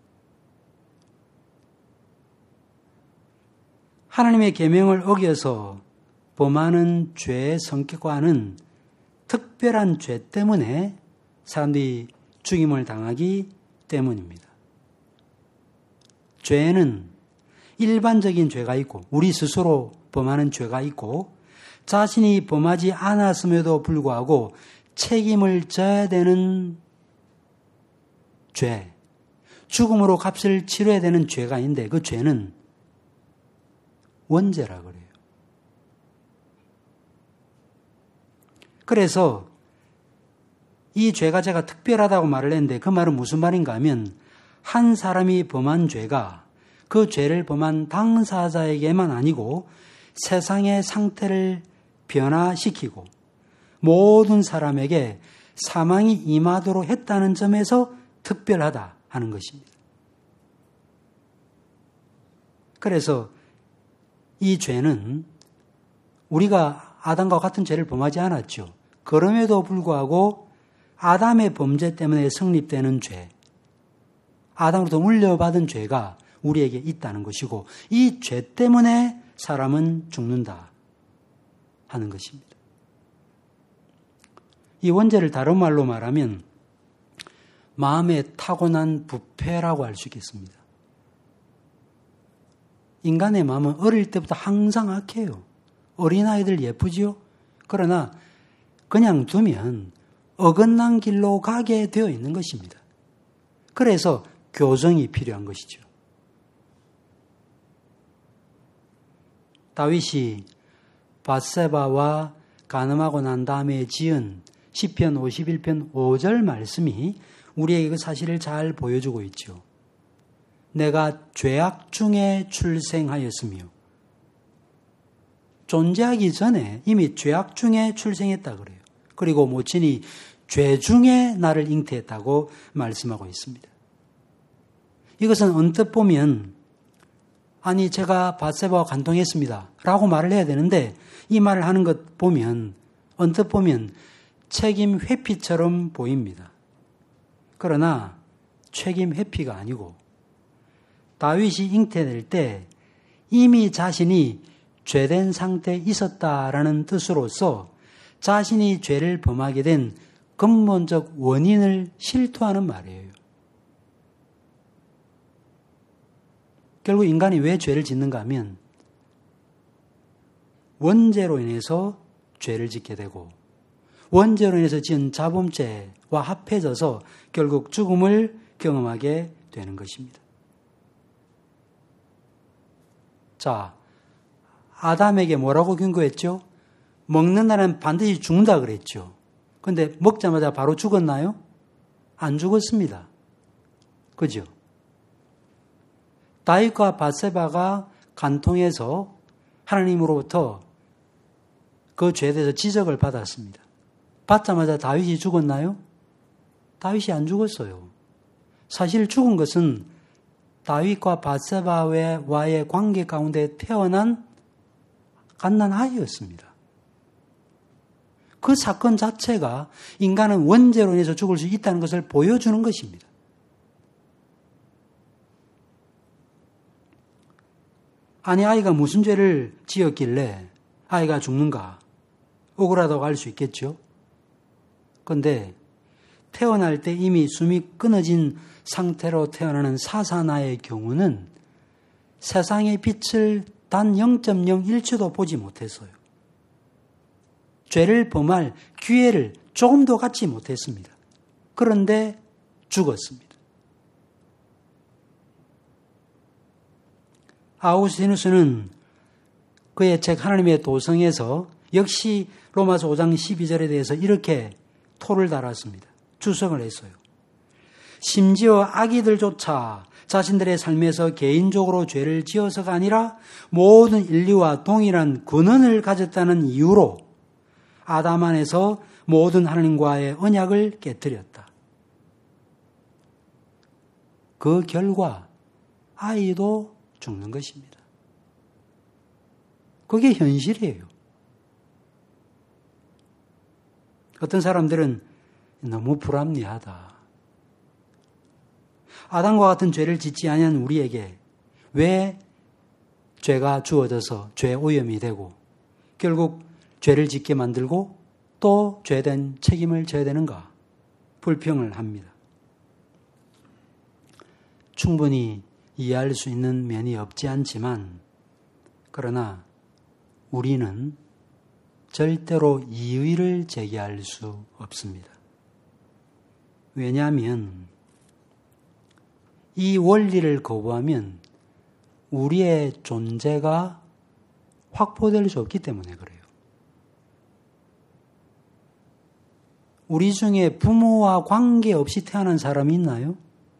하나님의 계명을 어겨서 범하는 죄의 성격과는 특별한 죄 때문에 사람들이 죽임을 당하기 때문입니다. 죄는 일반적인 죄가 있고 우리 스스로 범하는 죄가 있고 자신이 범하지 않았음에도 불구하고 책임을 져야 되는 죄, 죽음으로 값을 치러야 되는 죄가 있는데 그 죄는 원죄라 그래요. 그래서 이 죄가 제가 특별하다고 말을 했는데 그 말은 무슨 말인가 하면 한 사람이 범한 죄가 그 죄를 범한 당사자에게만 아니고 세상의 상태를 변화시키고 모든 사람에게 사망이 임하도록 했다는 점에서 특별하다 하는 것입니다. 그래서 이 죄는 우리가 아담과 같은 죄를 범하지 않았죠. 그럼에도 불구하고 아담의 범죄 때문에 성립되는 죄, 아담으로부터 물려받은 죄가 우리에게 있다는 것이고 이 죄 때문에 사람은 죽는다 하는 것입니다. 이 원죄를 다른 말로 말하면 마음의 타고난 부패라고 할 수 있겠습니다. 인간의 마음은 어릴 때부터 항상 악해요. 어린아이들 예쁘지요? 그러나 그냥 두면 어긋난 길로 가게 되어 있는 것입니다. 그래서 교정이 필요한 것이죠. 다윗이 밧세바와 간음하고 난 다음에 지은 시편 오십일 편 오 절 말씀이 우리에게 그 사실을 잘 보여주고 있죠. 내가 죄악 중에 출생하였으며 존재하기 전에 이미 죄악 중에 출생했다 그래요. 그리고 모친이 죄 중에 나를 잉태했다고 말씀하고 있습니다. 이것은 언뜻 보면 아니 제가 밧세바와 간통했습니다 라고 말을 해야 되는데 이 말을 하는 것 보면 언뜻 보면 책임 회피처럼 보입니다. 그러나 책임 회피가 아니고 다윗이 잉태될 때 이미 자신이 죄된 상태에 있었다라는 뜻으로서 자신이 죄를 범하게 된 근본적 원인을 실토하는 말이에요. 결국 인간이 왜 죄를 짓는가 하면 원죄로 인해서 죄를 짓게 되고 원죄로 인해서 지은 자범죄와 합해져서 결국 죽음을 경험하게 되는 것입니다. 자, 아담에게 뭐라고 경고했죠? 먹는 날은 반드시 죽는다 그랬죠. 근데 먹자마자 바로 죽었나요? 안 죽었습니다. 그죠? 다윗과 밧세바가 간통해서 하나님으로부터 그 죄에 대해서 지적을 받았습니다. 받자마자 다윗이 죽었나요? 다윗이 안 죽었어요. 사실 죽은 것은 다윗과 밧세바와의 관계 가운데 태어난 갓난아이였습니다. 그 사건 자체가 인간은 원죄로 인해서 죽을 수 있다는 것을 보여주는 것입니다. 아니, 아이가 무슨 죄를 지었길래 아이가 죽는가? 억울하다고 할 수 있겠죠. 그런데 태어날 때 이미 숨이 끊어진 상태로 태어나는 사사나의 경우는 세상의 빛을 단 영 점 영일 초도 보지 못했어요. 죄를 범할 기회를 조금도 갖지 못했습니다. 그런데 죽었습니다. 아우구스티누스는 그의 책 하나님의 도성에서 역시 로마서 오 장 십이 절에 대해서 이렇게 토를 달았습니다. 주석을 했어요. 심지어 아기들조차 자신들의 삶에서 개인적으로 죄를 지어서가 아니라 모든 인류와 동일한 근원을 가졌다는 이유로 아담 안에서 모든 하나님과의 언약을 깨뜨렸다. 그 결과 아이도 죽는 것입니다. 그게 현실이에요. 어떤 사람들은 너무 불합리하다. 아담과 같은 죄를 짓지 아니한 우리에게 왜 죄가 주어져서 죄 오염이 되고 결국 죄를 짓게 만들고 또 죄된 책임을 져야 되는가? 불평을 합니다. 충분히 이해할 수 있는 면이 없지 않지만 그러나 우리는 절대로 이의를 제기할 수 없습니다. 왜냐하면 이 원리를 거부하면 우리의 존재가 확보될 수 없기 때문에 그래요. 우리 중에 부모와 관계없이 태어난 사람이 있나요?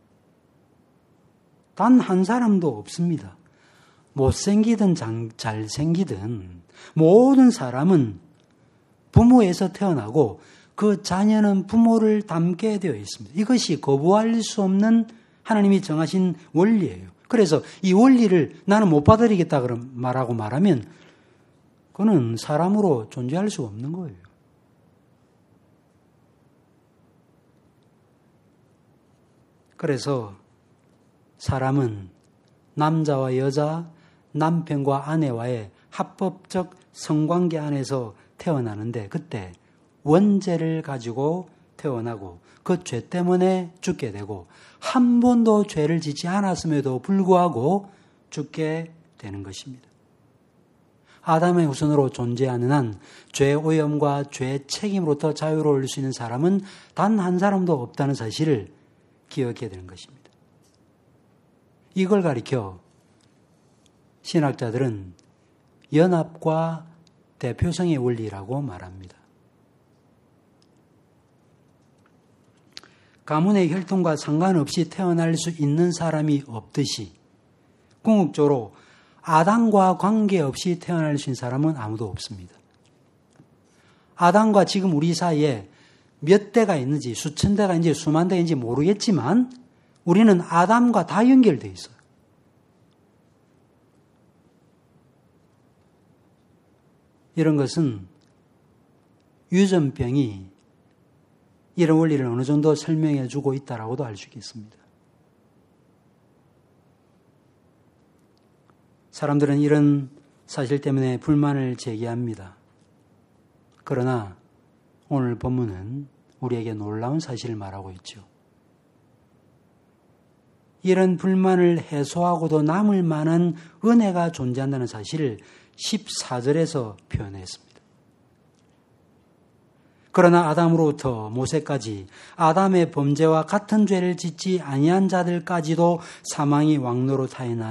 단 한 사람도 없습니다. 못생기든 잘생기든 모든 사람은 부모에서 태어나고 그 자녀는 부모를 닮게 되어 있습니다. 이것이 거부할 수 없는 하나님이 정하신 원리예요. 그래서 이 원리를 나는 못 받아들이겠다 그런 말하고 말하면 그는 사람으로 존재할 수 없는 거예요. 그래서 사람은 남자와 여자, 남편과 아내와의 합법적 성관계 안에서 태어나는데 그때 원죄를 가지고 태어나고 그 죄 때문에 죽게 되고 한 번도 죄를 짓지 않았음에도 불구하고 죽게 되는 것입니다. 아담의 후손으로 존재하는 한 죄 오염과 죄 책임으로부터 자유로울 수 있는 사람은 단 한 사람도 없다는 사실을 기억해야 되는 것입니다. 이걸 가리켜 신학자들은 연합과 대표성의 원리라고 말합니다. 가문의 혈통과 상관없이 태어날 수 있는 사람이 없듯이 궁극적으로 아담과 관계없이 태어날 수 있는 사람은 아무도 없습니다. 아담과 지금 우리 사이에 몇 대가 있는지 수천 대가 있는지 수만 대가 있는지 모르겠지만 우리는 아담과 다 연결되어 있어요. 이런 것은 유전병이 이런 원리를 어느 정도 설명해 주고 있다라고도 알 수 있겠습니다. 사람들은 이런 사실 때문에 불만을 제기합니다. 그러나 오늘 본문은 우리에게 놀라운 사실을 말하고 있죠. 이런 불만을 해소하고도 남을 만한 은혜가 존재한다는 사실을 십사 절에서 표현했습니다. 그러나 아담으로부터 모세까지 아담의 범죄와 같은 죄를 짓지 아니한 자들까지도 사망이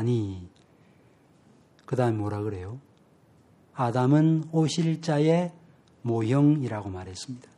왕노릇하였나니 그 다음에 뭐라 그래요? 아담은 오실 자의 모형이라고 말했습니다.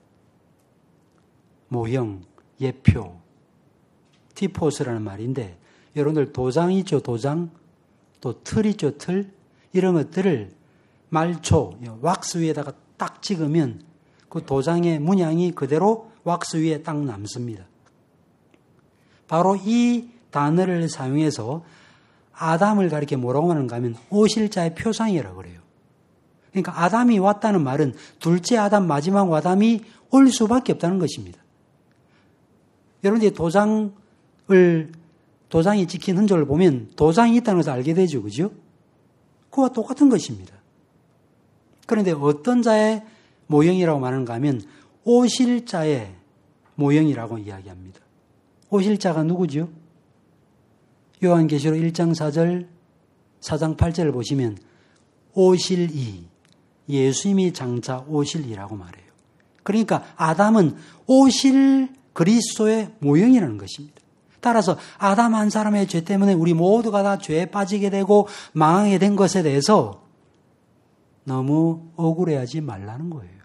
모형, 예표, 티포스라는 말인데 여러분들 도장 있죠, 도장? 또 틀 있죠, 틀? 이런 것들을 말초, 왁스 위에다가 딱 찍으면 그 도장의 문양이 그대로 왁스 위에 딱 남습니다. 바로 이 단어를 사용해서 아담을 가리켜 뭐라고 하는가 하면 오실자의 표상이라고 그래요. 그러니까 아담이 왔다는 말은 둘째 아담, 마지막 아담이 올 수밖에 없다는 것입니다. 여러분들이 도장을, 도장이 찍힌 흔적을 보면 도장이 있다는 것을 알게 되죠. 그죠? 그와 똑같은 것입니다. 그런데 어떤 자의 모형이라고 말하는가 하면 오실 자의 모형이라고 이야기합니다. 오실 자가 누구죠? 요한계시록 일 장 사 절, 사 장 팔 절을 보시면 오실 이, 예수님이 장차 오실 이라고 말해요. 그러니까 아담은 오실 그리스도의 모형이라는 것입니다. 따라서 아담 한 사람의 죄 때문에 우리 모두가 다 죄에 빠지게 되고 망하게 된 것에 대해서 너무 억울해하지 말라는 거예요.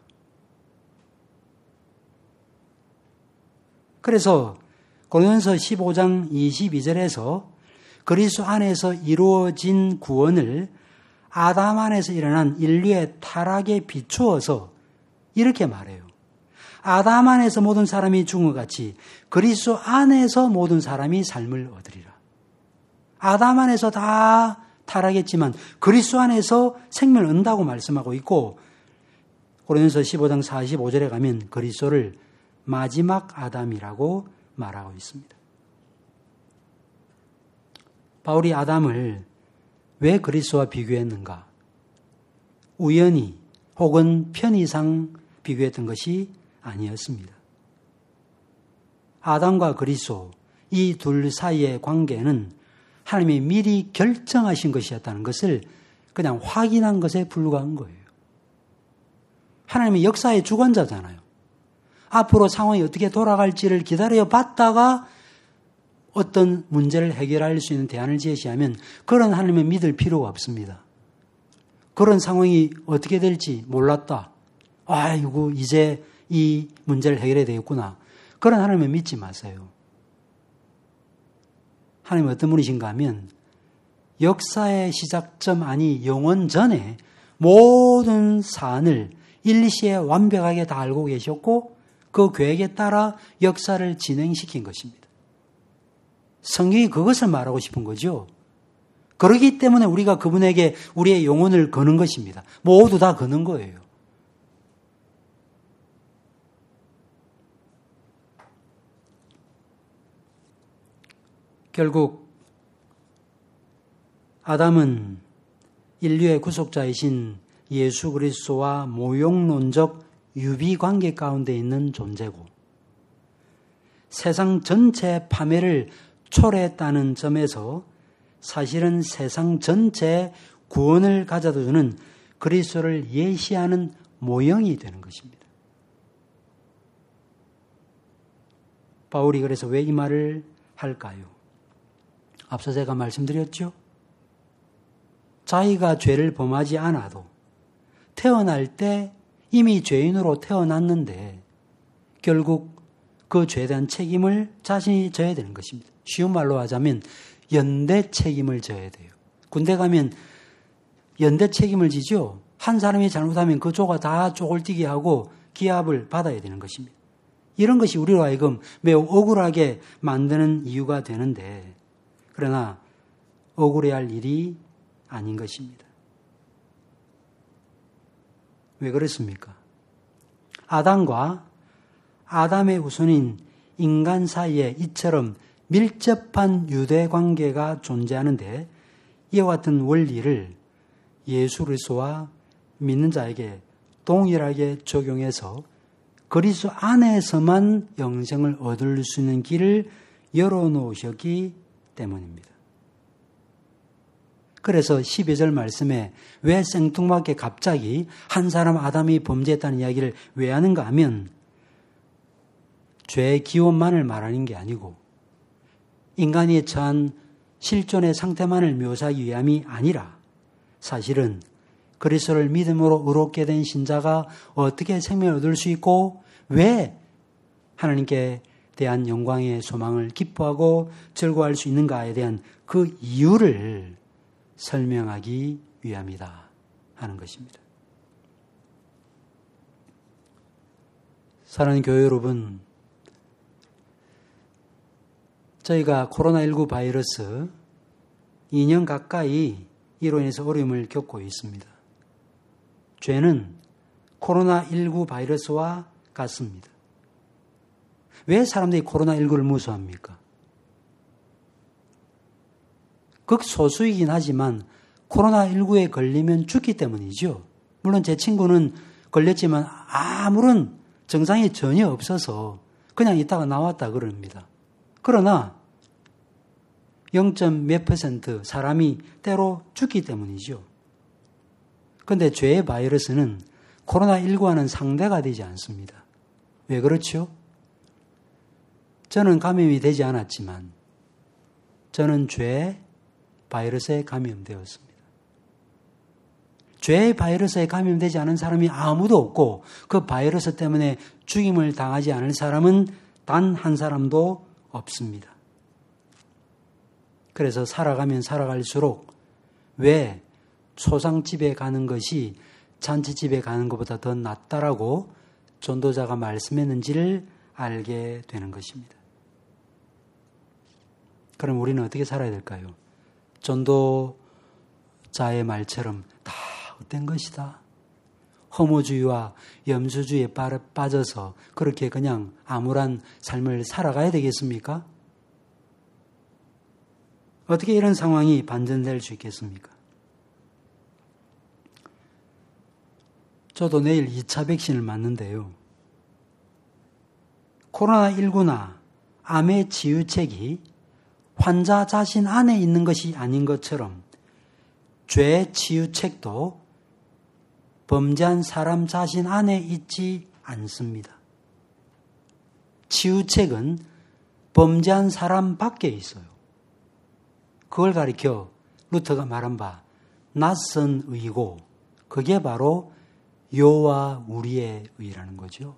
그래서 고린도전서 십오 장 이십이 절에서 그리스도 안에서 이루어진 구원을 아담 안에서 일어난 인류의 타락에 비추어서 이렇게 말해요. 아담 안에서 모든 사람이 죽은 것 같이 그리스도 안에서 모든 사람이 삶을 얻으리라. 아담 안에서 다 타락했지만 그리스도 안에서 생명을 얻는다고 말씀하고 있고 고린도전서 십오 장 사십오 절에 가면 그리스도를 마지막 아담이라고 말하고 있습니다. 바울이 아담을 왜 그리스도와 비교했는가? 우연히 혹은 편의상 비교했던 것이 아니었습니다. 아담과 그리스도 이 둘 사이의 관계는 하나님이 미리 결정하신 것이었다는 것을 그냥 확인한 것에 불과한 거예요. 하나님이 역사의 주관자잖아요. 앞으로 상황이 어떻게 돌아갈지를 기다려 봤다가 어떤 문제를 해결할 수 있는 대안을 제시하면 그런 하나님을 믿을 필요가 없습니다. 그런 상황이 어떻게 될지 몰랐다. 아이고 이제 이 문제를 해결해야 되겠구나. 그런 하나님을 믿지 마세요. 하나님은 어떤 분이신가 하면 역사의 시작점 아니 영원 전에 모든 사안을 일시에 완벽하게 다 알고 계셨고 그 계획에 따라 역사를 진행시킨 것입니다. 성경이 그것을 말하고 싶은 거죠. 그렇기 때문에 우리가 그분에게 우리의 영혼을 거는 것입니다. 모두 다 거는 거예요. 결국 아담은 인류의 구속자이신 예수 그리스도와 모형론적 유비관계 가운데 있는 존재고 세상 전체의 파멸을 초래했다는 점에서 사실은 세상 전체의 구원을 가져다 주는 그리스도를 예시하는 모형이 되는 것입니다. 바울이 그래서 왜 이 말을 할까요? 앞서 제가 말씀드렸죠? 자기가 죄를 범하지 않아도 태어날 때 이미 죄인으로 태어났는데 결국 그 죄에 대한 책임을 자신이 져야 되는 것입니다. 쉬운 말로 하자면 연대 책임을 져야 돼요. 군대 가면 연대 책임을 지죠. 한 사람이 잘못하면 그 조가 다 쪼글뛰게 하고 기합을 받아야 되는 것입니다. 이런 것이 우리로 하여금 매우 억울하게 만드는 이유가 되는데 그러나 억울해할 일이 아닌 것입니다. 왜 그렇습니까? 아담과 아담의 후손인 인간 사이에 이처럼 밀접한 유대관계가 존재하는데 이와 같은 원리를 예수 그리스도와 믿는 자에게 동일하게 적용해서 그리스도 안에서만 영생을 얻을 수 있는 길을 열어놓으셨기 때문입니다. 그래서 십이 절 말씀에 왜 생뚱맞게 갑자기 한 사람 아담이 범죄했다는 이야기를 왜 하는가 하면 죄의 기원만을 말하는 게 아니고 인간이 처한 실존의 상태만을 묘사하기 위함이 아니라 사실은 그리스도를 믿음으로 의롭게 된 신자가 어떻게 생명을 얻을 수 있고 왜 하나님께 대한 영광의 소망을 기뻐하고 즐거워할 수 있는가에 대한 그 이유를 설명하기 위함이다 하는 것입니다. 사랑하는 교회 여러분, 저희가 코로나십구 바이러스 이 년 가까이 이로 인해서 어려움을 겪고 있습니다. 죄는 코로나십구 바이러스와 같습니다. 왜 사람들이 코로나십구를 무서워합니까? 극소수이긴 하지만 코로나십구에 걸리면 죽기 때문이죠. 물론 제 친구는 걸렸지만 아무런 증상이 전혀 없어서 그냥 있다가 나왔다 그럽니다. 그러나 영 점 몇 퍼센트 사람이 때로 죽기 때문이죠. 그런데 죄의 바이러스는 코로나십구와는 상대가 되지 않습니다. 왜 그렇죠? 저는 감염이 되지 않았지만 저는 죄 바이러스에 감염되었습니다. 죄의 바이러스에 감염되지 않은 사람이 아무도 없고 그 바이러스 때문에 죽임을 당하지 않을 사람은 단 한 사람도 없습니다. 그래서 살아가면 살아갈수록 왜 초상집에 가는 것이 잔치집에 가는 것보다 더 낫다라고 전도자가 말씀했는지를 알게 되는 것입니다. 그럼 우리는 어떻게 살아야 될까요? 전도자의 말처럼 다 헛된 것이다. 허무주의와 염수주의에 빠져서 그렇게 그냥 암울한 삶을 살아가야 되겠습니까? 어떻게 이런 상황이 반전될 수 있겠습니까? 저도 내일 이 차 백신을 맞는데요. 코로나십구나 암의 치유책이 환자 자신 안에 있는 것이 아닌 것처럼 죄 치유책도 범죄한 사람 자신 안에 있지 않습니다. 치유책은 범죄한 사람 밖에 있어요. 그걸 가리켜 루터가 말한 바 낯선 의고 그게 바로 요와 우리의 의라는 거죠.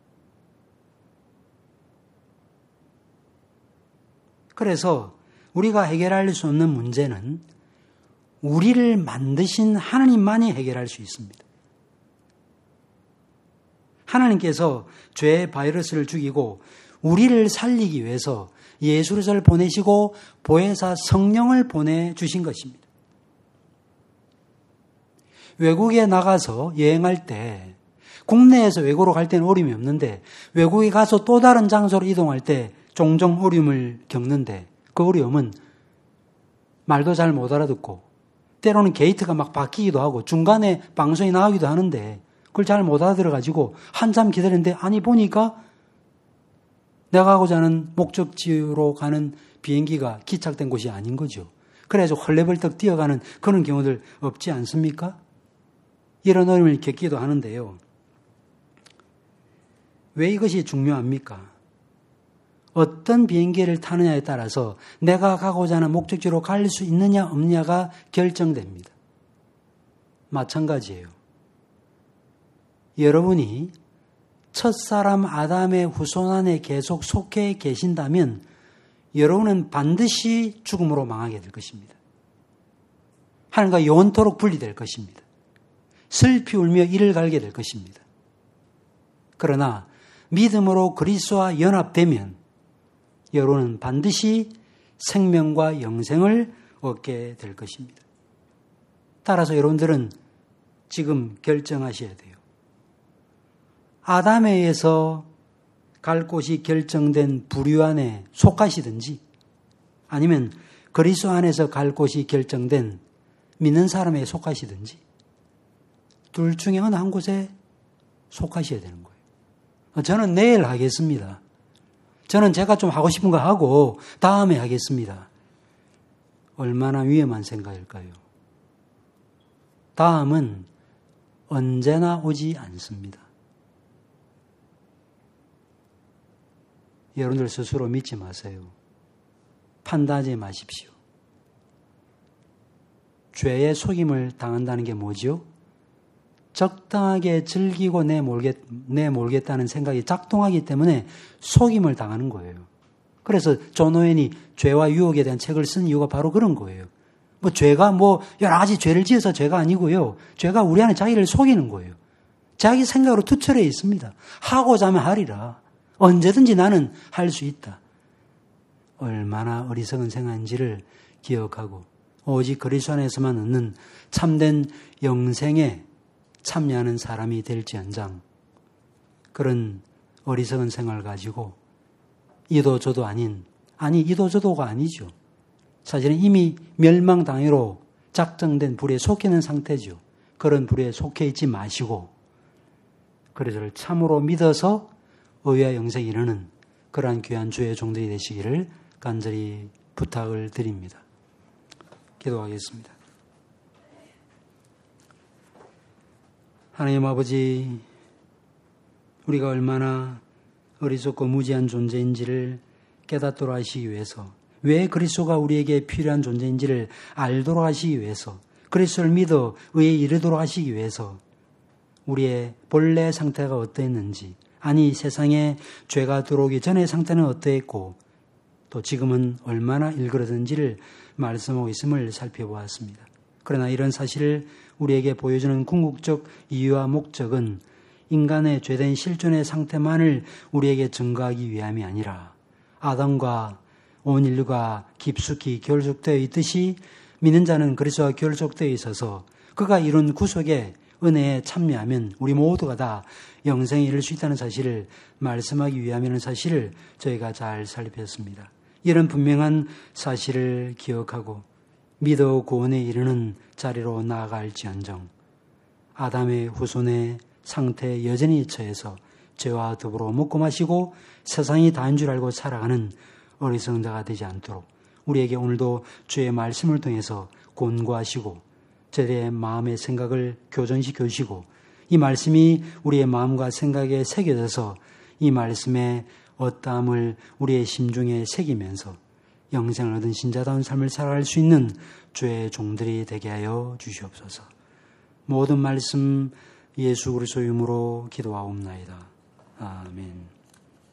그래서 우리가 해결할 수 없는 문제는 우리를 만드신 하나님만이 해결할 수 있습니다. 하나님께서 죄의 바이러스를 죽이고 우리를 살리기 위해서 예수 그리스도를 보내시고 보혜사 성령을 보내주신 것입니다. 외국에 나가서 여행할 때 국내에서 외국으로 갈 때는 어려움이 없는데 외국에 가서 또 다른 장소로 이동할 때 종종 어려움을 겪는데 그 어려움은 말도 잘 못 알아듣고 때로는 게이트가 막 바뀌기도 하고 중간에 방송이 나오기도 하는데 그걸 잘 못 알아들어가지고 한참 기다리는데 아니 보니까 내가 가고자 하는 목적지로 가는 비행기가 기착된 곳이 아닌 거죠. 그래서 헐레벌떡 뛰어가는 그런 경우들 없지 않습니까? 이런 어려움을 겪기도 하는데요. 왜 이것이 중요합니까? 어떤 비행기를 타느냐에 따라서 내가 가고자 하는 목적지로 갈 수 있느냐 없느냐가 결정됩니다. 마찬가지예요. 여러분이 첫사람 아담의 후손 안에 계속 속해 계신다면 여러분은 반드시 죽음으로 망하게 될 것입니다. 하나님과 영원토록 분리될 것입니다. 슬피 울며 이를 갈게 될 것입니다. 그러나 믿음으로 그리스도와 연합되면 여러분은 반드시 생명과 영생을 얻게 될 것입니다. 따라서 여러분들은 지금 결정하셔야 돼요. 아담에 의해서 갈 곳이 결정된 부류 안에 속하시든지 아니면 그리스도 안에서 갈 곳이 결정된 믿는 사람에 속하시든지 둘 중에 어느 한 곳에 속하셔야 되는 거예요. 저는 내일 하겠습니다. 저는 제가 좀 하고 싶은 거 하고 다음에 하겠습니다. 얼마나 위험한 생각일까요? 다음은 언제나 오지 않습니다. 여러분들 스스로 믿지 마세요. 판단하지 마십시오. 죄의 속임을 당한다는 게 뭐죠? 적당하게 즐기고 내몰겠, 내몰겠다는 생각이 작동하기 때문에 속임을 당하는 거예요. 그래서 존 오웬이 죄와 유혹에 대한 책을 쓴 이유가 바로 그런 거예요. 뭐 죄가 뭐 여러 가지 죄를 지어서 죄가 아니고요. 죄가 우리 안에 자기를 속이는 거예요. 자기 생각으로 투철해 있습니다. 하고자 하면 하리라. 언제든지 나는 할 수 있다. 얼마나 어리석은 생활인지를 기억하고 오직 그리스도 안에서만 얻는 참된 영생에 참여하는 사람이 될지언정 그런 어리석은 생활을 가지고 이도 저도 아닌 아니 이도 저도가 아니죠. 사실은 이미 멸망당해로 작정된 불에 속해 있는 상태죠. 그런 불에 속해 있지 마시고 그리스도를 참으로 믿어서 의와 영생에 이르는 그러한 귀한 주의 종들이 되시기를 간절히 부탁을 드립니다. 기도하겠습니다. 하나님 아버지, 우리가 얼마나 어리석고 무지한 존재인지를 깨닫도록 하시기 위해서, 왜 그리스도가 우리에게 필요한 존재인지를 알도록 하시기 위해서, 그리스도를 믿어 의에 이르도록 하시기 위해서 우리의 본래 상태가 어떠했는지, 아니 세상에 죄가 들어오기 전의 상태는 어떠했고 또 지금은 얼마나 일그러든지를 말씀하고 있음을 살펴보았습니다. 그러나 이런 사실을 우리에게 보여주는 궁극적 이유와 목적은 인간의 죄된 실존의 상태만을 우리에게 증거하기 위함이 아니라 아담과 온 인류가 깊숙이 결속되어 있듯이 믿는 자는 그리스도와 결속되어 있어서 그가 이룬 구속의 은혜에 참여하면 우리 모두가 다 영생에 이를 수 있다는 사실을 말씀하기 위함이라는 사실을 저희가 잘 살폈습니다. 이런 분명한 사실을 기억하고 믿어 구원에 이르는 자리로 나아갈지언정 아담의 후손의 상태에 여전히 처해서 죄와 더불어 먹고 마시고 세상이 다인 줄 알고 살아가는 어리석은 자가 되지 않도록 우리에게 오늘도 주의 말씀을 통해서 권고하시고 저희의 마음의 생각을 교정시켜 주시고 이 말씀이 우리의 마음과 생각에 새겨져서 이 말씀의 어떠함을 우리의 심중에 새기면서 영생을 얻은 신자다운 삶을 살아갈 수 있는 주의 종들이 되게 하여 주시옵소서. 모든 말씀 예수 그리스도의 이름으로 기도하옵나이다. 아멘.